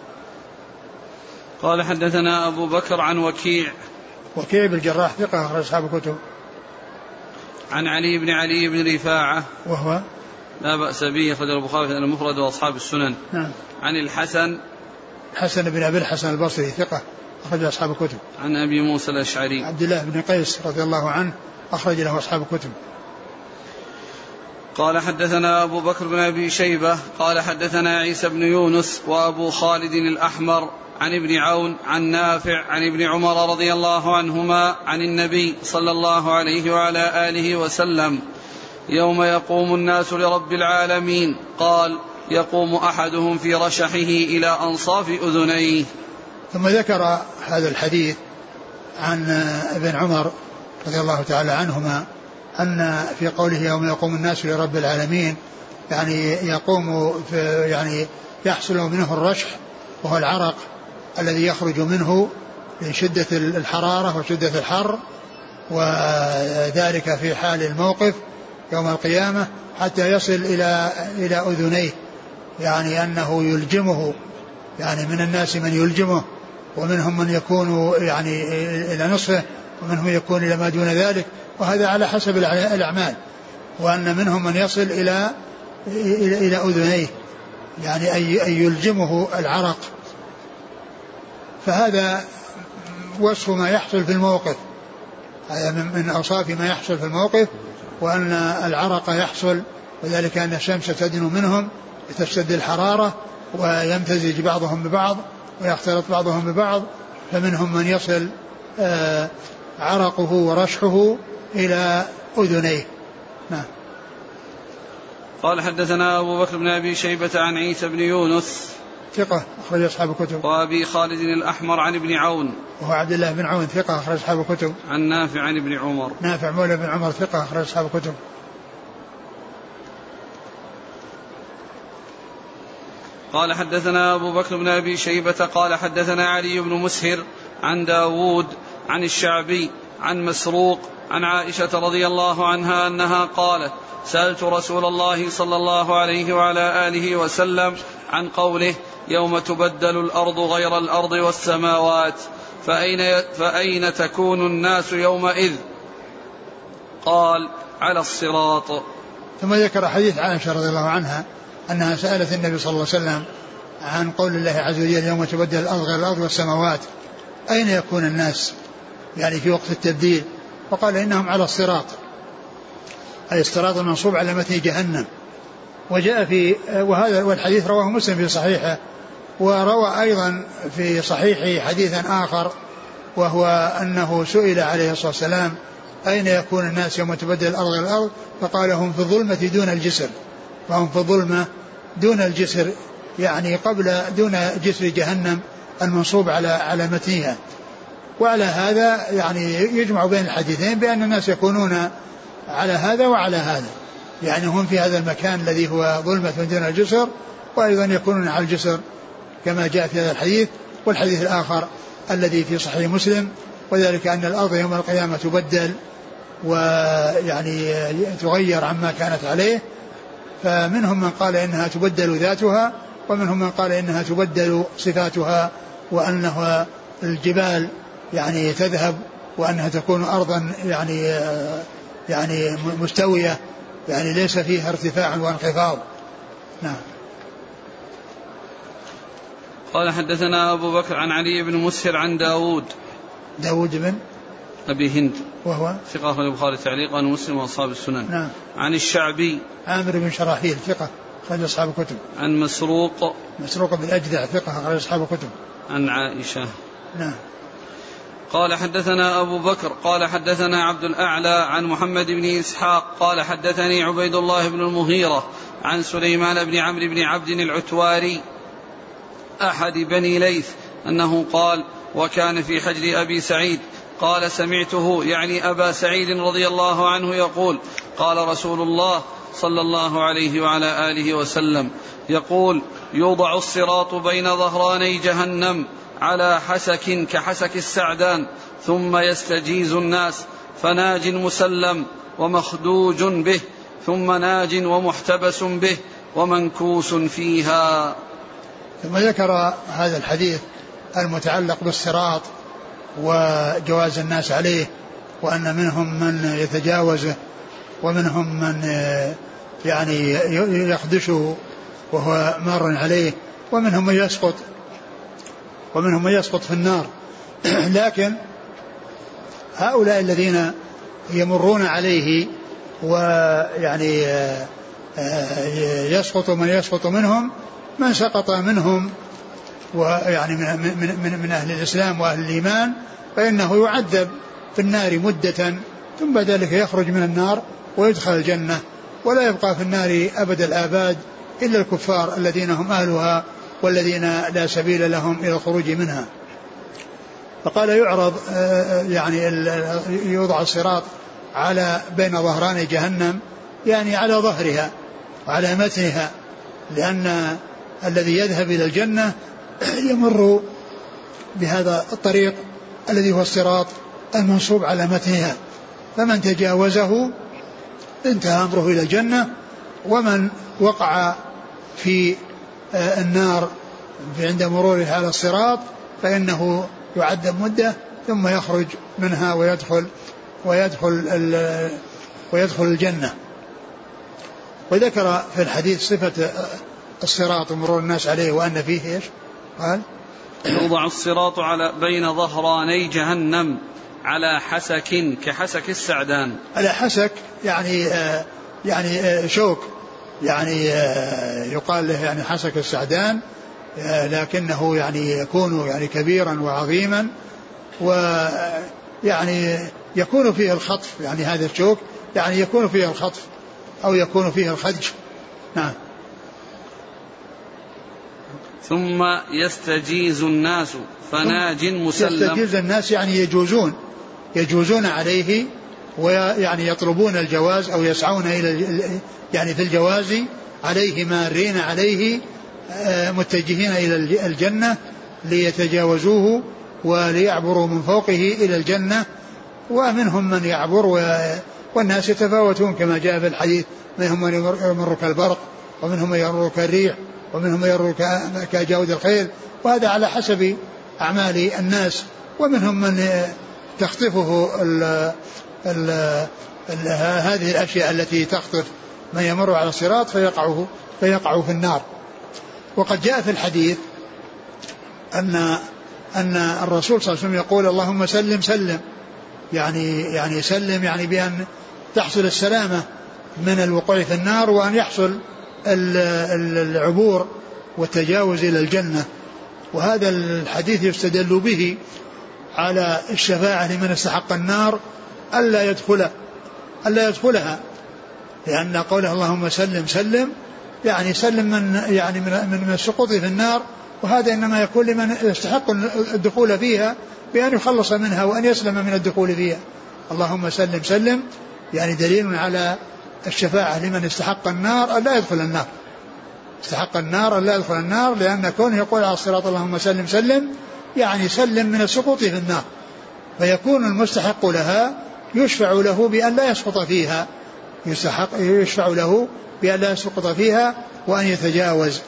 قال حدثنا أبو بكر عن وكيع وكيع بالجراح ثقة أخرج أصحاب الكتب. عن علي بن علي بن رفاعة وهو لا بأس به أخرج البخاري في المفرد وأصحاب السنن. نعم. عن الحسن حسن بن أبي الحسن البصري ثقة أخرج أصحاب الكتب. عن أبي موسى الأشعري عبد الله بن قيس رضي الله عنه أخرج له أصحاب الكتب. قال حدثنا أبو بكر بن أبي شيبة قال حدثنا عيسى بن يونس وأبو خالد الأحمر عن ابن عون عن نافع عن ابن عمر رضي الله عنهما عن النبي صلى الله عليه وعلى آله وسلم يوم يقوم الناس لرب العالمين قال يقوم أحدهم في رشحه إلى أنصاف أذنيه. ثم ذكر هذا الحديث عن ابن عمر رضي الله تعالى عنهما أن في قوله يوم يقوم الناس لرب العالمين يعني يقوم في يعني يحصل منه الرشح وهو العرق الذي يخرج منه لشدة الحرارة وشدة الحر، وذلك في حال الموقف يوم القيامة حتى يصل إلى إلى أذنيه، يعني أنه يلجمه، يعني من الناس من يلجمه ومنهم من يكون يعني إلى نصفه ومنهم يكون إلى ما دون ذلك، وهذا على حسب الأعمال، وأن منهم من يصل إلى إلى, إلى أذنيه يعني أي يلجمه العرق. فهذا وصف ما يحصل في الموقف، هذا من أوصاف ما يحصل في الموقف، وأن العرق يحصل وذلك أن الشمس تدنو منهم لتشتد الحرارة ويمتزج بعضهم ببعض ويختلط بعضهم ببعض، فمنهم من يصل آه عرقه ورشحه إلى أذنيه. نعم. قال حدثنا أبو بكر بن أبي شيبة عن عيسى بن يونس ثقة أخرج أصحاب الكتب. وأبي خالد الأحمر عن ابن عون وهو عبد الله بن عون ثقة أخرج أصحاب الكتب. عن نافع عن ابن عمر نافع مولى بن عمر ثقة أخرج أصحاب الكتب. قال حدثنا أبو بكر بن أبي شيبة قال حدثنا علي بن مسهر عن داود عن الشعبي عن مسروق عن عائشة رضي الله عنها أنها قالت سألت رسول الله صلى الله عليه وعلى آله وسلم عن قوله يوم تبدل الأرض غير الأرض والسماوات فأين, فأين تكون الناس يومئذ؟ قال على الصراط. ثم ذكر حديث عائشة رضي الله عنها أنها سألت النبي صلى الله عليه وسلم عن قول الله عز وجل يوم تبدل الأرض غير الأرض والسماوات أين يكون الناس يعني في وقت التبديل؟ وقال إنهم على الصراط، أي الصراط المنصوب على متن جهنم. وجاء في وهذا والحديث رواه مسلم في صحيحه، وروى أيضا في صحيحه حديثا آخر وهو أنه سئل عليه الصلاة والسلام أين يكون الناس يوم تبدل الأرض غير الأرض؟ فقال هم في الظلمة دون الجسر، فهم في الظلمة دون الجسر يعني قبل دون جسر جهنم المنصوب على على متنها. وعلى هذا يعني يجمع بين الحديثين بأن الناس يكونون على هذا وعلى هذا، يعني هم في هذا المكان الذي هو ظلمة دون الجسر، وأيضا يكونون على الجسر كما جاء في هذا الحديث. والحديث الآخر الذي في صحيح مسلم وذلك أن الأرض يوم القيامة تبدل ويعني تغير عما كانت عليه، فمنهم من قال إنها تبدل ذاتها، ومنهم من قال إنها تبدل صفاتها، وأنها الجبال يعني تذهب، وأنها تكون أرضا يعني يعني مستوية يعني ليس فيها ارتفاع وانخفاض. نعم. قال حدثنا أبو بكر عن علي بن مسهر عن داود داود بن أبي هند وهو ثقة أخرجه البخاري تعليقا ومسلم وأصحاب السنن. نعم. عن الشعبي عامر بن شراحيل ثقة أخرج أصحاب الكتب. عن مسروق مسروق بن أجدع ثقة أخرج أصحاب الكتب. عن عائشة. نعم. قال حدثنا أبو بكر قال حدثنا عبد الأعلى عن محمد بن إسحاق قال حدثني عبيد الله بن المغيرة عن سليمان بن عمرو بن عبد العتواري أحد بني ليث أنه قال وكان في حجر أبي سعيد قال سمعته يعني أبا سعيد رضي الله عنه يقول قال رسول الله صلى الله عليه وعلى آله وسلم يقول يوضع الصراط بين ظهراني جهنم على حسك كحسك السعدان ثم يستجيز الناس فناج مسلم ومخدوج به ثم ناج ومحتبس به ومنكوس فيها. ثم ذكر هذا الحديث المتعلق بالصراط وجواز الناس عليه، وأن منهم من يتجاوزه ومنهم من يعني يخدشه وهو مار عليه، ومنهم من يسقط ومنهم من يسقط في النار. لكن هؤلاء الذين يمرون عليه ويعني يسقط من يسقط منهم من سقط منهم ويعني من, من, من أهل الإسلام وأهل الإيمان فإنه يعذب في النار مدة ثم بعد ذلك يخرج من النار ويدخل الجنة، ولا يبقى في النار أبد الآباد إلا الكفار الذين هم أهلها والذين لا سبيل لهم إلى الخروج منها. فقال يعرض يعني يوضع الصراط على بين ظهران جهنم يعني على ظهرها وعلى متنها، لأن الذي يذهب إلى الجنة يمر بهذا الطريق الذي هو الصراط المنصوب على متنها، فمن تجاوزه انتهى أمره إلى الجنة، ومن وقع في النار عند مروره على الصراط فإنه يعذب مدة ثم يخرج منها ويدخل ويدخل ويدخل الجنة. وذكر في الحديث صفة الصراط ومرور الناس عليه وأن فيه إيش؟ قال يوضع الصراط على بين ظهراني جهنم على حسك كحسك السعدان. على حسك يعني آه يعني آه شوك يعني آه يقال له يعني حسك السعدان، آه لكنه يعني يكون يعني كبيرا وعظيما ويعني يكون فيه الخطف، يعني هذا الشوك يعني يكون فيه الخطف أو يكون فيه الخدج. نعم. ثم يستجيز الناس فناج مسلم. يستجيز الناس يعني يجوزون يجوزون عليه ويعني يطلبون الجواز أو يسعون إلى يعني في الجواز عليه مارين عليه متجهين إلى الجنة ليتجاوزوه وليعبروا من فوقه إلى الجنة، ومنهم من يعبر والناس يتفاوتون كما جاء في الحديث، منهم من يمر كالبرق ومنهم من يمر كالريح ومنهم من يمر كجود الخيل، وهذا على حسب أعمال الناس. ومنهم من تخطفه ال ال ال هذه الأشياء التي تخطف من يمر على الصراط فيقعه فيقع في النار. وقد جاء في الحديث أن أن الرسول صلى الله عليه وسلم يقول اللهم سلم سلم، يعني يعني سلم يعني بأن تحصل السلامة من الوقوع في النار، وأن يحصل العبور والتجاوز إلى الجنة. وهذا الحديث يستدل به على الشفاعة لمن استحق النار ألا يدخل ألا يدخلها، لأن قوله اللهم سلم سلم يعني سلم من يعني من من السقوط في النار، وهذا إنما يكون لمن يستحق الدخول فيها بأن يخلص منها وأن يسلم من الدخول فيها. اللهم سلم سلم يعني دليل على الشفاعة لمن استحق النار ألا يدخل النار، استحق النار ألا يدخل النار، لأن كونه يقول على الصراط اللهم سلم سلم يعني سلم من السقوط في النار، فيكون المستحق لها يشفع له بأن لا يسقط فيها، يستحق يشفع له بأن لا يسقط فيها وأن يتجاوز.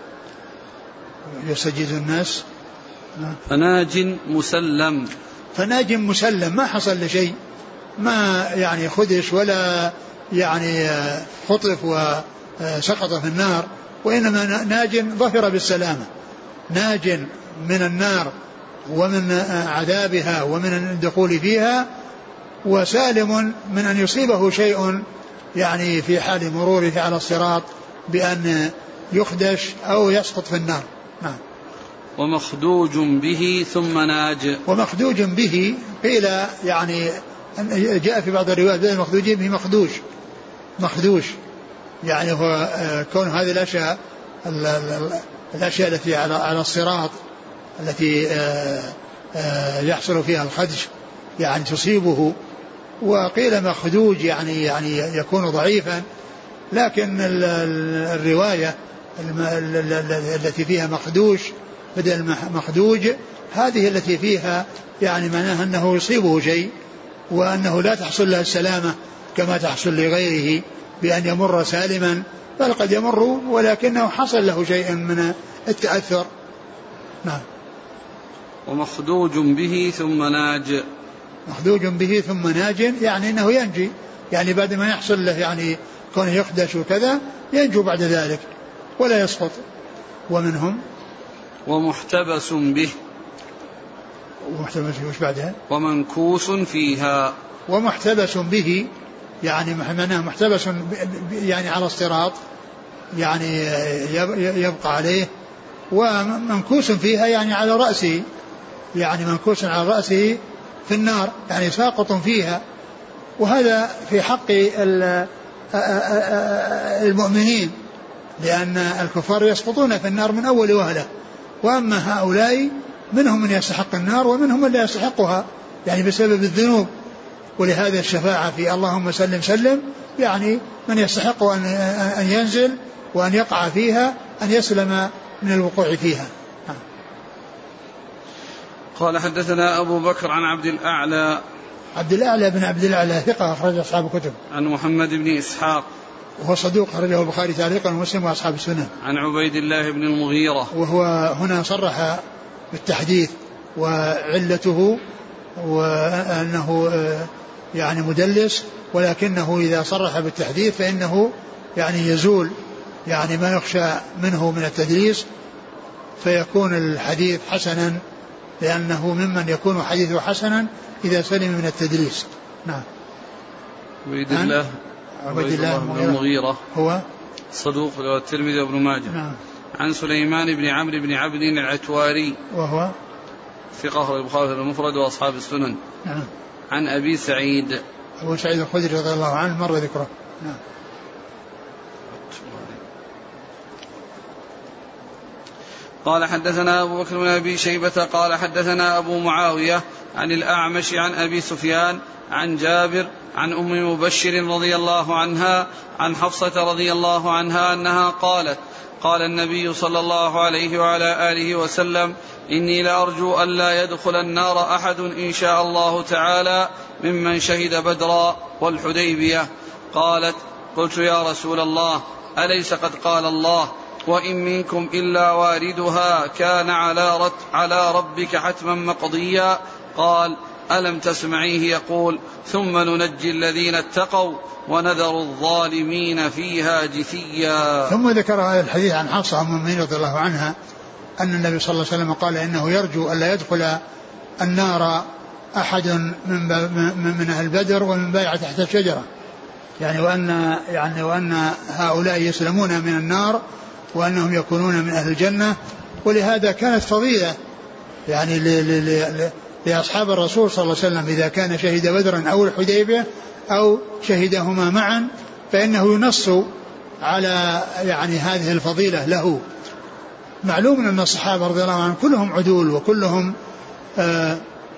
يسجد الناس. فناج مسلم، فناج مسلم ما حصل لشيء، ما يعني خدش ولا يعني خطف وسقط في النار، وإنما ناج ظفر بالسلامة، ناج من النار ومن عذابها ومن الدخول فيها، وسالم من أن يصيبه شيء يعني في حال مروره على الصراط بأن يخدش أو يسقط في النار. نعم. ومخدوج به ثم ناج. ومخدوج به قيل يعني جاء في بعض الروايات مخدوج به مخدوش مخدوش يعني هو كون هذه الأشياء الأشياء التي على الصراط التي يحصل فيها الخدش يعني تصيبه. وقيل مخدوج يعني يعني يكون ضعيفا، لكن الرواية التي فيها مخدوش بدل مخدوج هذه التي فيها يعني معناها أنه يصيبه شيء وأنه لا تحصل له السلامة كما تحصل لغيره بأن يمر سالما، بل قد يمر ولكنه حصل له شيء من التأثر. نعم. ومخدوج به ثم ناج. مخدوج به ثم ناج يعني أنه ينجي، يعني بعد ما يحصل له يعني كونه يخدش وكذا ينجو بعد ذلك ولا يسقط. ومنهم ومحتبس به. ومحتبس وش بعدها؟ ومنكوس فيها. ومحتبس به يعني معناه محتبس يعني على الصراط يعني يبقى عليه، ومنكوس فيها يعني على رأسه، يعني منكوس على رأسه في النار يعني ساقط فيها. وهذا في حق المؤمنين، لأن الكفار يسقطون في النار من أول وهلة، وأما هؤلاء منهم من يستحق النار ومنهم من لا يستحقها يعني بسبب الذنوب. ولهذا الشفاعة في اللهم سلم سلم يعني من يستحق أن ينزل وأن يقع فيها أن يسلم من الوقوع فيها. قال حدثنا أبو بكر عن عبد الأعلى. عبد الأعلى بن عبد الأعلى ثقة أخرج أصحاب الكتب. عن محمد بن إسحاق وهو صدوق أخرجه البخاري تعليقا ومسلم وأصحاب السنن. عن عبيد الله بن المغيرة وهو هنا صرح بالتحديث وعلته وأنه يعني مدلس، ولكنه إذا صرح بالتحديث فإنه يعني يزول يعني ما يخشى منه من التدليس، فيكون الحديث حسنا، لأنه ممن يكون حديثه حسنا إذا سلم من التدليس. نعم. عبيد الله عبيد الله بن المغيرة هو صدوق له الترمذي وابن ماجه. نعم. عن سليمان بن عمرو بن عبد العتواري وهو ثقة أخرج البخاري المفرد وأصحاب السنن. نعم. عن أبي سعيد أبو سعيد الخدري رضي الله عنه مر ذكره. نعم. قال حدثنا أبو بكر بن أبي شيبة قال حدثنا أبو معاوية عن الأعمش عن أبي سفيان عن جابر عن أم مبشر رضي الله عنها عن حفصة رضي الله عنها أنها قالت قال النبي صلى الله عليه وعلى آله وسلم إني لأرجو أن لا يدخل النار أحد إن شاء الله تعالى ممن شهد بدرا والحديبية. قالت قلت يا رسول الله أليس قد قال الله وإن منكم إلا واردها كان على, على ربك حتما مقضيا؟ قال ألم تسمعيه يقول ثم ننجي الذين اتقوا ونذر الظالمين فيها جثيا. ثم ذكر هذا الحديث عن حفصة أم المؤمنين رضي الله عنها أن النبي صلى الله عليه وسلم قال إنه يرجو ألا يدخل النار أحد من, من أهل بدر ومن بايع تحت الشجرة، يعني وأن, يعني وأن هؤلاء يسلمون من النار وأنهم يكونون من أهل الجنة. ولهذا كانت فضيلة يعني ل ل لأصحاب الرسول صلى الله عليه وسلم إذا كان شهد بدرا أو الحديبية أو شهدهما معا فإنه ينص على يعني هذه الفضيلة له. معلوم أن الصحابة رضي الله عنهم كلهم عدول وكلهم آآ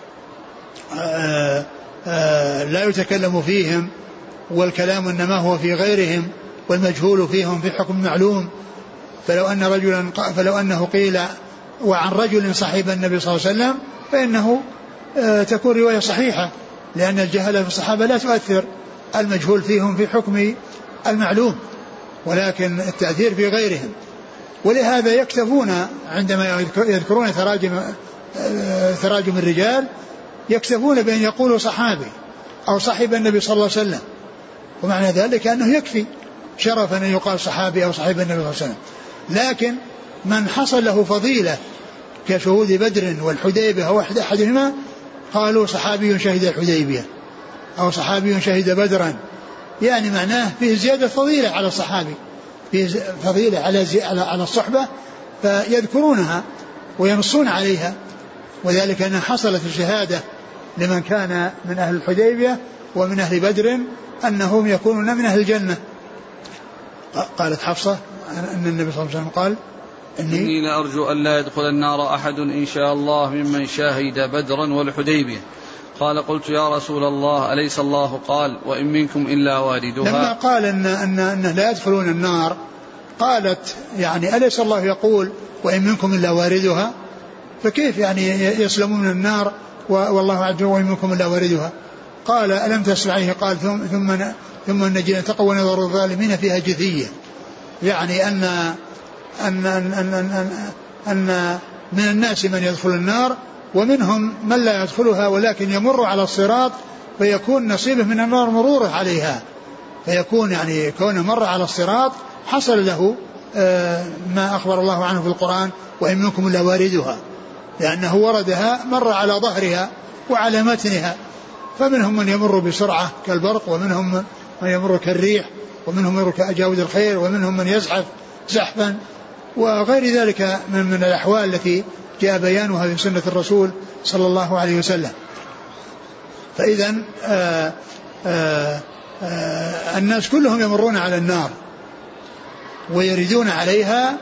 آآ آآ لا يتكلم فيهم، والكلام إنما هو في غيرهم، والمجهول فيهم في حكم معلوم. فلو أن رجلا فلو أنه قيل وعن رجل صحيب النبي صلى الله عليه وسلم فإنه تكون رواية صحيحة، لأن الجهالة في الصحابة لا تؤثر، المجهول فيهم في حكم المعلوم، ولكن التأثير في غيرهم. ولهذا يكتفون عندما يذكرون تراجم تراجم الرجال يكتفون بأن يقولوا صحابي أو صاحب النبي صلى الله عليه وسلم، ومعنى ذلك أنه يكفي شرفا أن يقال صحابي أو صاحب النبي صلى الله عليه وسلم. لكن من حصل له فضيلة كشهود بدر والحديبية أو أحدهما قالوا صحابي شهد الحديبية أو صحابي شهد بدرا، يعني معناه فيه زيادة فضيلة على الصحابي، فيه فضيلة على على الصحبة، فيذكرونها وينصون عليها، وذلك أنها حصلت الشهادة لمن كان من أهل الحديبية ومن أهل بدر أنهم يكونون من أهل الجنة. قالت حفصة أن النبي صلى الله عليه وسلم قال إني, إني لأرجو أن لا يدخل النار أحد إن شاء الله ممن شاهد بدرا والحديبية. قال قلت يا رسول الله أليس الله قال وإن منكم إلا واردها؟ لما قال إن, إن, إن لا يدخلون النار قالت يعني أليس الله يقول وإن منكم إلا واردها؟ فكيف يعني يسلمون من النار والله عز وجل وإن منكم إلا واردها؟ قال ألم تسمعيه قال ثم ثم ثم النجين تقوا ونذر الظالمين فيها جثية، يعني أن أن أن أن, أن, أن من الناس من يدخل النار ومنهم من لا يدخلها ولكن يمر على الصراط فيكون نصيبه من النار مروره عليها، فيكون يعني كونه مر على الصراط حصل له ما أخبر الله عنه في القرآن وإن منكم إلا واردها، لأنه وردها مر على ظهرها وعلى متنها، فمنهم من يمر بسرعة كالبرق ومنهم من يمر كالريح ومنهم من يمر كأجاود الخير ومنهم من يزحف زحفا وغير ذلك من, من الأحوال التي جاء بيانها في سنة الرسول صلى الله عليه وسلم. فإذا آآ آآ آآ الناس كلهم يمرون على النار ويردون عليها،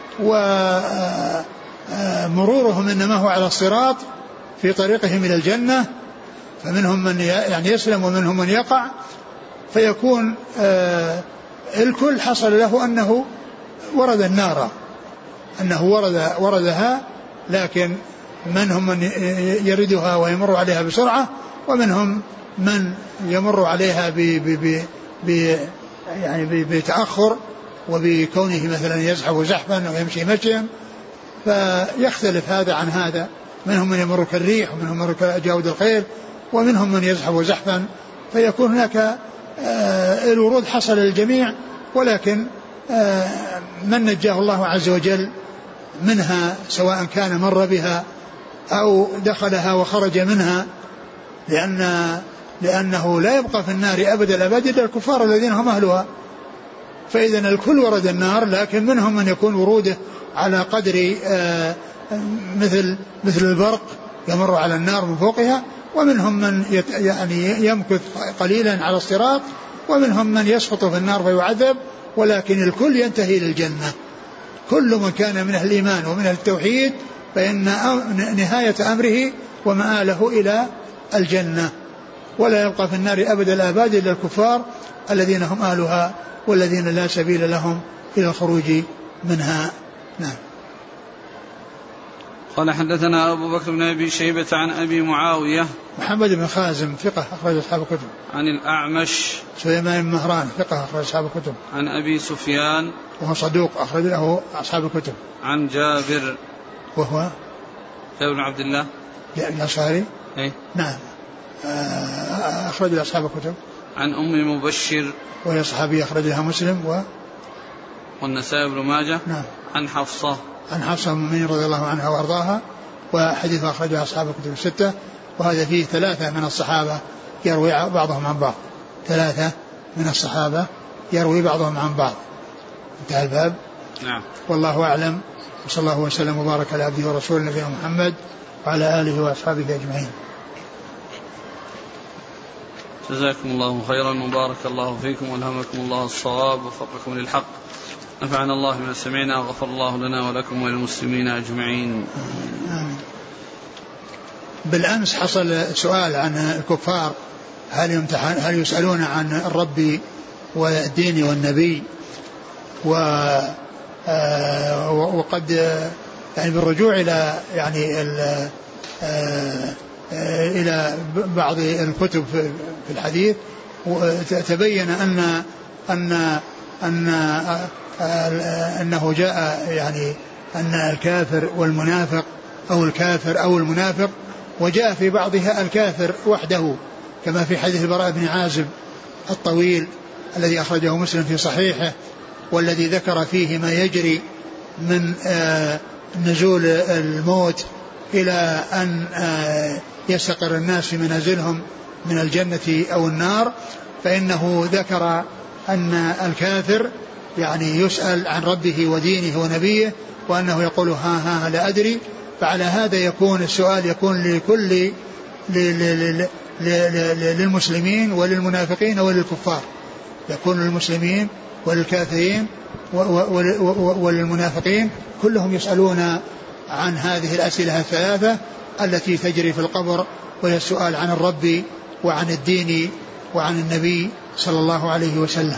ومرورهم إنما هو على الصراط في طريقهم إلى الجنة، فمنهم من يعني يسلم ومنهم من يقع، فيكون الكل حصل له أنه ورد النار، أنه ورد وردها، لكن منهم من يردها ويمر عليها بسرعة ومنهم من يمر عليها ب ب ب يعني بتأخر وبكونه مثلا يزحف زحفا أو يمشي مشيا، فيختلف هذا عن هذا، منهم من يمر كالريح ومنهم من يمر كأجاود الخير ومنهم من يزحف زحفا، فيكون هناك الورود حصل للجميع، ولكن من نجاه الله عز وجل منها سواء كان مر بها أو دخلها وخرج منها، لأن لأنه لا يبقى في النار أبدا الأبد إلا الكفار الذين هم أهلها، فإذا الكل ورد النار، لكن منهم من يكون وروده على قدر مثل مثل البرق يمر على النار من فوقها، ومنهم من يعني يمكث قليلا على الصراط، ومنهم من يسقط في النار فيعذب، ولكن الكل ينتهي للجنة. كل من كان من أهل الإيمان ومن أهل التوحيد فإن نهاية أمره ومآله إلى الجنة، ولا يبقى في النار أبد الآباد إلا الكفار الذين هم أهلها والذين لا سبيل لهم إلى الخروج منها. نعم. قال حدثنا أبو بكر بن أبي شيبة عن أبي معاوية محمد بن خازم ثقة أخرج أصحاب الكتب. عن الأعمش سليمان بن مهران ثقة أخرج أصحاب الكتب. عن أبي سفيان وهو صدوق أخرج له أصحاب الكتب. عن جابر وهو جابر بن عبد الله الأنصاري. إيه؟ نعم أخرج له أصحاب الكتب. عن أم مبشر وهي صحابية أخرج لها مسلم و والنسائي بن ماجه. نعم. عن حفصة عن حفصة أم المؤمنين رضي الله عنها وأرضاها، وحديث أخرجها أصحاب الكتب الستة. وهذا فيه ثلاثة من الصحابة يروي بعضهم عن بعض، ثلاثة من الصحابة يروي بعضهم عن بعض. انتهى الباب. نعم. والله أعلم، وصلى الله وسلم وبارك على عبده ورسوله نبينا محمد وعلى آله وأصحابه أجمعين. جزاكم الله خيرا وبارك الله فيكم والهمكم الله الصواب ووفقكم للحق. نفعنا الله بما سمعنا وغفر الله لنا ولكم وللمسلمين أجمعين. آمين. بالأمس حصل سؤال عن الكفار، هل يمتحن هل يسألون عن الرب والدين والنبي، و آه وقد يعني بالرجوع إلى يعني ال آه إلى بعض الكتب في الحديث تبين أن أن أن أنه جاء يعني أن الكافر والمنافق أو الكافر أو المنافق، وجاء في بعضها الكافر وحده كما في حديث البراء بن عازب الطويل الذي أخرجه مسلم في صحيحه، والذي ذكر فيه ما يجري من نزول الموت إلى أن يستقر الناس في منازلهم من الجنة أو النار. فإنه ذكر أن الكافر يعني يسأل عن ربه ودينه ونبيه، وأنه يقول ها ها لا أدري. فعلى هذا يكون السؤال يكون لكل للمسلمين وللمنافقين وللكفار، يكون للمسلمين وللكافرين وللمنافقين، كلهم يسألون عن هذه الأسئلة الثلاثة التي تجري في القبر، وهي السؤال عن الرب وعن الدين وعن النبي صلى الله عليه وسلم.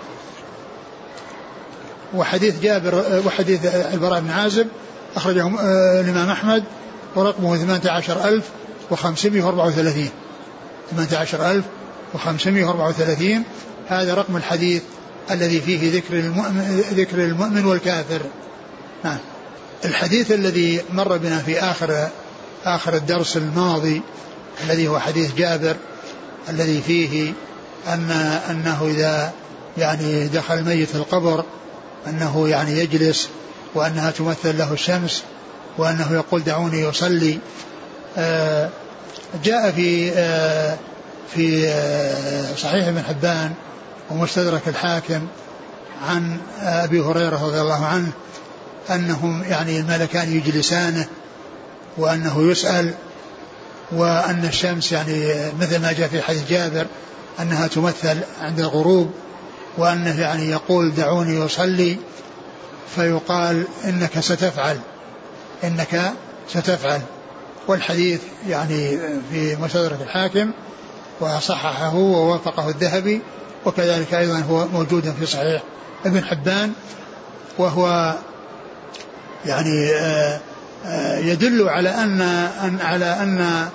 وحديث جابر وحديث البراء بن عازب أخرجه الإمام أحمد ورقمه ثمانية عشر ألف وخمسمائة وأربعة وثلاثين ثمانية عشر ألف وخمسمائة وأربعة وثلاثين. هذا رقم الحديث الذي فيه ذكر المؤمن, ذكر المؤمن والكافر. نعم. الحديث الذي مر بنا في آخر آخر الدرس الماضي الذي هو حديث جابر الذي فيه أن أنه إذا يعني دخل الميت القبر أنه يعني يجلس، وأنها تمثل له الشمس، وأنه يقول دعوني يصلي. آه جاء في آه في آه صحيح ابن حبان ومستدرك الحاكم عن أبي هريرة رضي الله عنه أنهم يعني الملكان يجلسانه، وأنه يسأل، وأن الشمس يعني مثل ما جاء في حديث جابر أنها تمثل عند الغروب، وأنه يعني يقول دعوني يصلي، فيقال إنك ستفعل إنك ستفعل. والحديث يعني في مستدرك الحاكم وصححه ووافقه الذهبي، وكذلك أيضا هو موجود في صحيح ابن حبان، وهو يعني يدل على أن على أن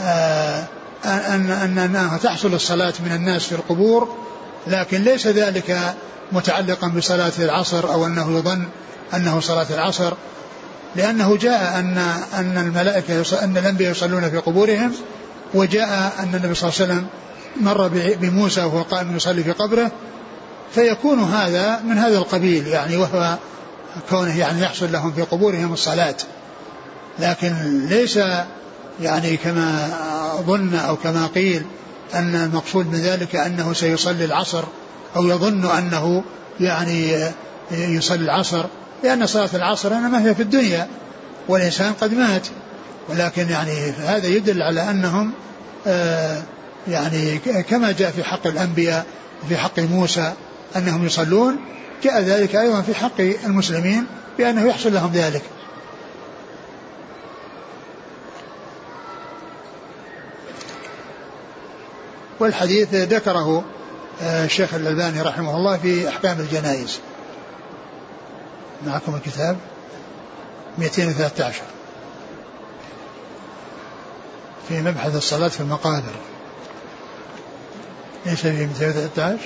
أن أن أنها تحصل الصلاة من الناس في القبور، لكن ليس ذلك متعلقا بصلاة العصر أو أنه يظن أنه صلاة العصر، لأنه جاء أن أن الملائكة أن الأنبياء يصلون في قبورهم، وجاء أن النبي صلى الله عليه وسلم مر بموسى وهو قائم يصلي في قبره، فيكون هذا من هذا القبيل يعني، وهو كونه يعني يحصل لهم في قبورهم الصلاة، لكن ليس يعني كما ظن أو كما قيل أن المقصود من ذلك أنه سيصلي العصر أو يظن أنه يعني يصلي العصر، لأن صلاة العصر إنما هي في الدنيا والإنسان قد مات. ولكن يعني هذا يدل على أنهم آه يعني كما جاء في حق الأنبياء وفي حق موسى أنهم يصلون، جاء ذلك أيضا في حق المسلمين بأنه يحصل لهم ذلك. والحديث ذكره الشيخ الألباني رحمه الله في أحكام الجنائز. معكم الكتاب مئتين وثلاثة عشر في مبحث الصلاة في المقابر، ليس في مئتين وثلاثة عشر،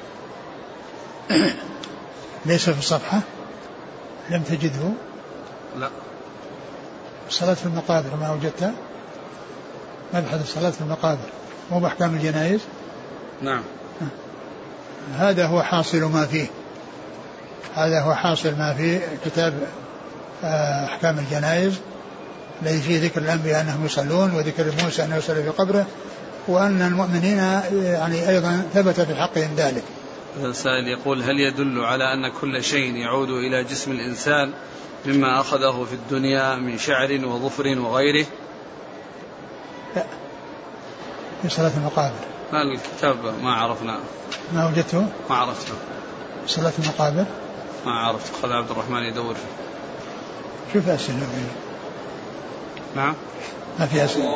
ليس في الصفحة، لم تجده؟ لا. الصلاة في المقابر ما وجدتها؟ مبحث الصلاة في المقابر مو بأحكام الجنائز؟ نعم. هذا هو حاصل ما فيه، هذا هو حاصل ما في كتاب أحكام الجنائز الذي فيه ذكر الأنبياء أنهم يصلون، وذكر موسى أنه يصلي في قبره، وأن المؤمنين يعني أيضا ثبت في حقهم ذلك. السائل يقول: هل يدل على أن كل شيء يعود إلى جسم الإنسان مما أخذه في الدنيا من شعر وظفر وغيره؟ لا، في صلاة المقابر. ما الكتاب ما عرفنا. ما وجدته؟ ما عرفته. صلاة المقابر ما عرفت. خذ عبد الرحمن يدور فيه. شوف أسئلة. نعم. ما في أسئلة.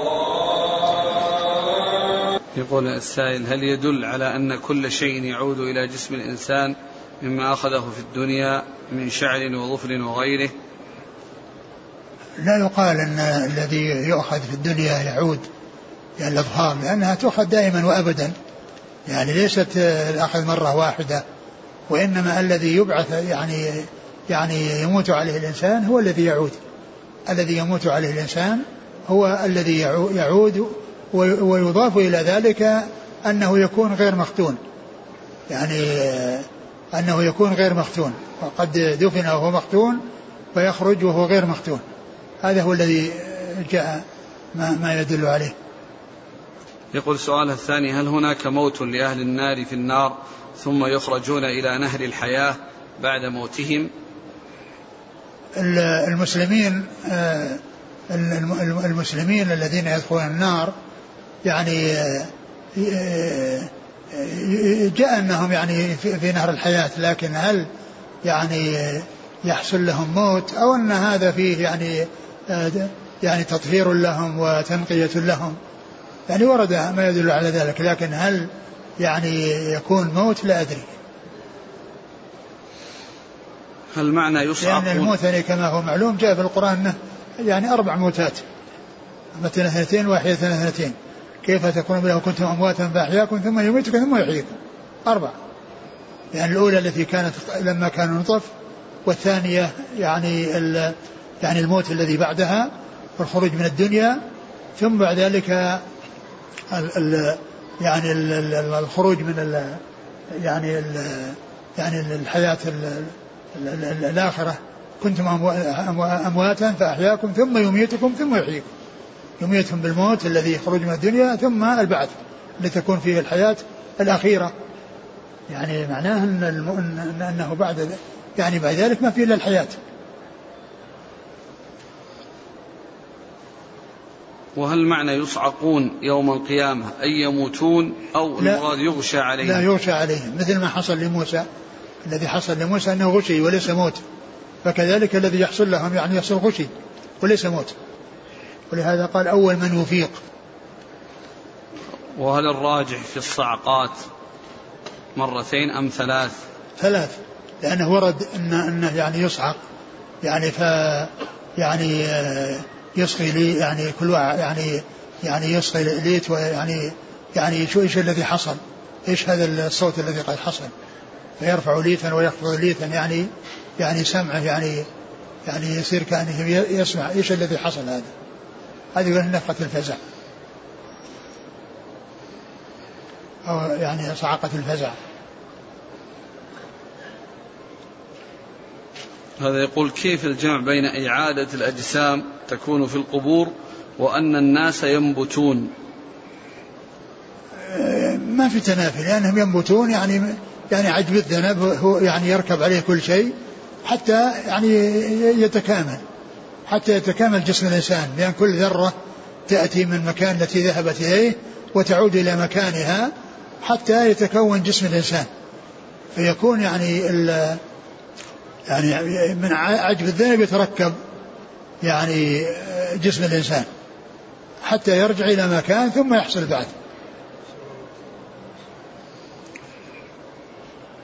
يقول السائل: هل يدل على أن كل شيء يعود إلى جسم الإنسان مما أخذه في الدنيا من شعر وظفر وغيره؟ لا يقال أن الذي يؤخذ في الدنيا يعود يعني الأظهار، لأنها تؤخذ دائما وأبدا، يعني ليست الأخذ مرة واحدة، وإنما الذي يبعث يعني يعني يموت عليه الإنسان هو الذي يعود. الذي يموت عليه الإنسان هو الذي يعود، ويضاف إلى ذلك أنه يكون غير مختون، يعني أنه يكون غير مختون، وقد دفن وهو مختون فيخرج وهو غير مختون. هذا هو الذي جاء ما, ما يدل عليه. يقول سؤالها الثاني: هل هناك موت لأهل النار في النار ثم يخرجون إلى نهر الحياة بعد موتهم؟ المسلمين المسلمين الذين يدخلون النار يعني جاء أنهم يعني في نهر الحياة، لكن هل يعني يحصل لهم موت أو أن هذا فيه يعني يعني تطهير لهم وتنقية لهم؟ يعني ورد ما يدل على ذلك، لكن هل يعني يكون موت لا أدري. هل معنى يصعقون؟ لأن الموت يعني كما هو معلوم جاء في القرآن يعني أربع موتات، مثلا اثنتين واحدة اثنتين، كيف تكون بله كنتم أمواتا فأحياكم ثم يميتكم ثم يحييكم، أربع. يعني الأولى التي كانت لما كانوا نطف، والثانية يعني يعني الموت الذي بعدها والخروج من الدنيا، ثم بعد ذلك ال ال يعني ال الخروج من ال يعني ال يعني الحياة ال ال ال الآخرة، كنتم أمواتا فأحياكم ثم يميتكم ثم يحييكم، يميتهم بالموت الذي يخرج من الدنيا ثم البعث لتكون فيه الحياة الأخيرة. يعني معناه أن أنه بعد يعني بعد ذلك ما فيه إلا الحياة. وهل معنى يصعقون يوم القيامة أي يموتون أو المراد يغشى عليهم؟ لا، يغشى عليهم، مثل ما حصل لموسى، الذي حصل لموسى أنه غشي وليس موت، فكذلك الذي يحصل لهم يعني يحصل غشي وليس موت، ولهذا قال أول من يفيق. وهل الراجح في الصعقات مرتين أم ثلاث؟ ثلاث، لأنه ورد أن أنه يعني يصعق يعني ف يعني يصغي لي يعني كل واحد يعني يعني يصغي ليت، ويعني يعني شو ايش الذي حصل، ايش هذا الصوت الذي قد حصل، فيرفع ليتا ويخفض ليتا، يعني يعني سمعه يعني يعني يصير كأنه يسمع ايش الذي حصل. هذا هذه نفخة الفزع أو يعني صعقة الفزع. هذا يقول: كيف الجمع بين إعادة الأجسام تكون في القبور وأن الناس ينبتون؟ ما في تنافي، لأنهم ينبتون يعني يعني عجب الذنب هو يعني يركب عليه كل شيء حتى يعني يتكامل، حتى يتكامل جسم الإنسان، لأن كل ذرة تأتي من مكان التي ذهبت إليه وتعود إلى مكانها حتى يتكون جسم الإنسان، فيكون يعني ال يعني من عجب الذنب يتركب يعني جسم الإنسان حتى يرجع إلى مكان ثم يحصل بعد.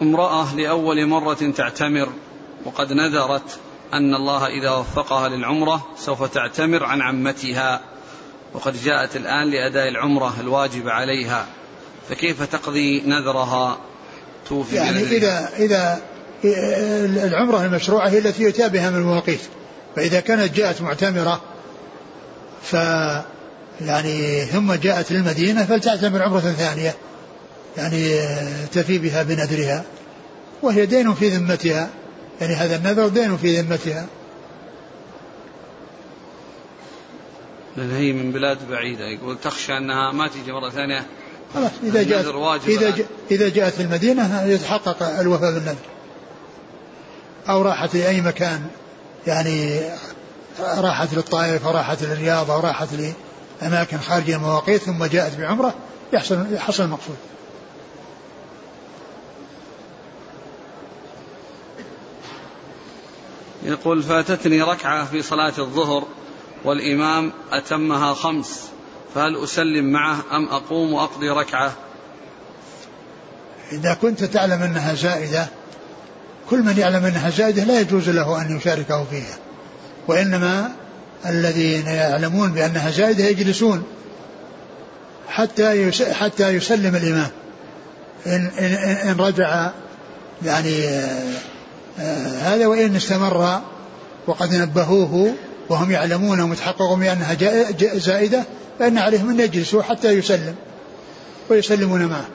امرأة لأول مرة تعتمر وقد نذرت أن الله إذا وفقها للعمرة سوف تعتمر عن عمتها، وقد جاءت الآن لأداء العمرة الواجب عليها، فكيف تقضي نذرها؟ توفي يعني إذا, إذا العمرة المشروعة هي التي يتى بها من المواقيت، فإذا كانت جاءت معتمرة ف يعني ثم جاءت للمدينة فلتعتمر عمرة ثانية يعني تفي بها بنذرها، وهي دين في ذمتها، يعني هذا النذر دين في ذمتها. لأن هي من بلاد بعيدة، يقول تخشى أنها ما تيجي مرة ثانية. خلاص إذا جاءت إذا, جاء إذا جاءت المدينة يتحقق الوفاء بالنذر، أو راحت لأي مكان، يعني راحت للطائف وراحت للرياض أو راحت لأماكن خارج المواقيت ثم جاءت بعمرة يحصل يحصل المقصود. يقول فاتتني ركعة في صلاة الظهر والإمام أتمها خمس، فهل أسلم معه أم أقوم وأقضي ركعة؟ إذا كنت تعلم أنها زائدة، كل من يعلم أنها زائدة لا يجوز له أن يشاركه فيها، وإنما الذين يعلمون بأنها زائدة يجلسون حتى حتى يسلم الإمام. إن, إن, إن رجع يعني هذا، وإن استمر وقد نبهوه وهم يعلمون ومتحققون بأنها زائدة فإن عليهم أن يجلسوا حتى يسلم ويسلمون معه.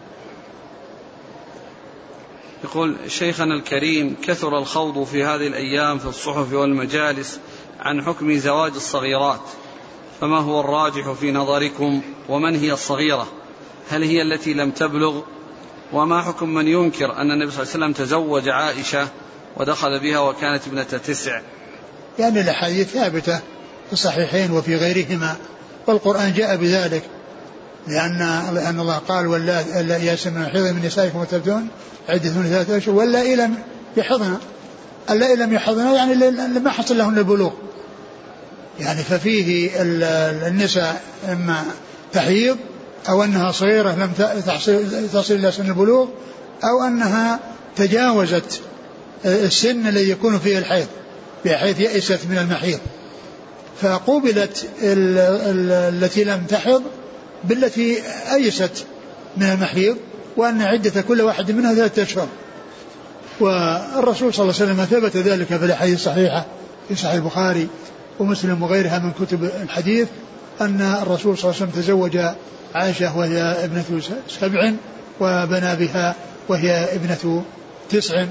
يقول شيخنا الكريم كثر الخوض في هذه الأيام في الصحف والمجالس عن حكم زواج الصغيرات، فما هو الراجح في نظركم؟ ومن هي الصغيرة؟ هل هي التي لم تبلغ؟ وما حكم من ينكر أن النبي صلى الله عليه وسلم تزوج عائشة ودخل بها وكانت ابنة تسع؟ يعني الأحاديث ثابتة في الصحيحين وفي غيرهما، والقرآن جاء بذلك، لأن لأن الله قال ولا ياسم من حيض من نسائكم وتبدون عدة من ثلاثة أشهر ولا لم يحضن، ألا لم يحضن يعني لما حصل لهن البلوغ، يعني ففيه النساء إما تحيض أو أنها صغيرة لم تصل إلى سن البلوغ، أو أنها تجاوزت السن الذي يكون فيه الحيض بحيث يئست من المحيض، فقوبلت التي لم تحض بالتي أيست من المحيض، وأن عدة كل واحد منها ثلاثة أشهر. والرسول صلى الله عليه وسلم ثبت ذلك في الحديث الصحيحة في صحيح البخاري ومسلم وغيرها من كتب الحديث، أن الرسول صلى الله عليه وسلم تزوج عائشة وهي ابنة سبع وبنى بها وهي ابنة تسع.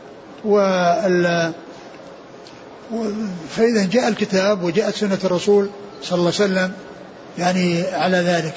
فإذا جاء الكتاب وجاءت سنة الرسول صلى الله عليه وسلم يعني على ذلك.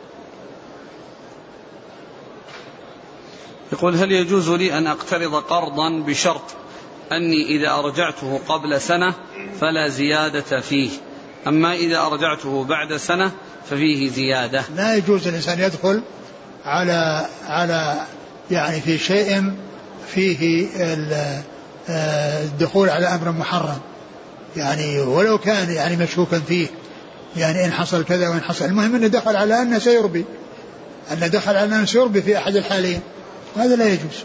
يقول هل يجوز لي أن أقترض قرضا بشرط أني إذا أرجعته قبل سنة فلا زيادة فيه، أما إذا أرجعته بعد سنة ففيه زيادة؟ لا يجوز الإنسان يدخل على على يعني في شيء فيه الدخول على أمر محرم، يعني ولو كان يعني مشكوكا فيه، يعني إن حصل كذا وإن حصل، المهم أنه دخل على أنه سيربي، أنه دخل على أنه سيربي في أحد الحالين، وهذا لا يجوز.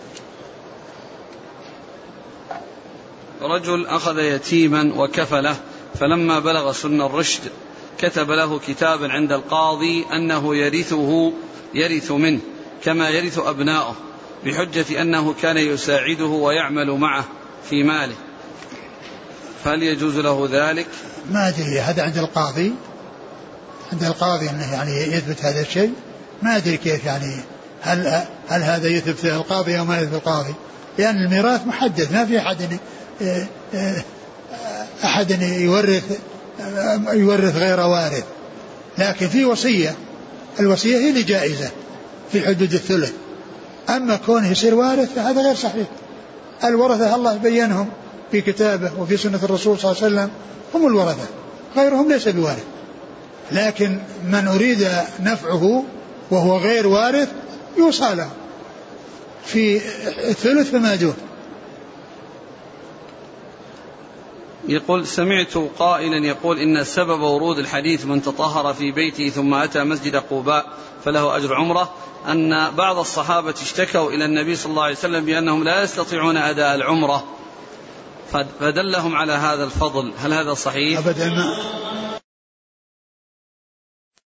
رجل أخذ يتيما وكفله، فلما بلغ سن الرشد كتب له كتابا عند القاضي أنه يرثه يرث منه كما يرث أبناؤه، بحجة أنه كان يساعده ويعمل معه في ماله، فهل يجوز له ذلك؟ ما أدري، هذا عند القاضي، عند القاضي أنه يعني يثبت هذا الشيء، ما أدري كيف يعني هل هل هذا يثبت القاضي أو ما يثبت القاضي، لأن يعني الميراث محدد، ما في أحد أحد يورث يورث غير وارث، لكن في وصية، الوصية هي اللي جائزة في حدود الثلث، أما كونه يصير وارث فهذا غير صحيح. الورثة الله بينهم في كتابه وفي سنة الرسول صلى الله عليه وسلم هم الورثة، غيرهم ليس بوارث، لكن من أريد نفعه وهو غير وارث يوصى له في الثلث فما دون. يقول سمعت قائلا يقول إن سبب ورود الحديث من تطهر في بيته ثم أتى مسجد قباء فله أجر عمرة أن بعض الصحابة اشتكوا إلى النبي صلى الله عليه وسلم بأنهم لا يستطيعون أداء العمرة فدلهم على هذا الفضل، هل هذا صحيح؟ أبدا ما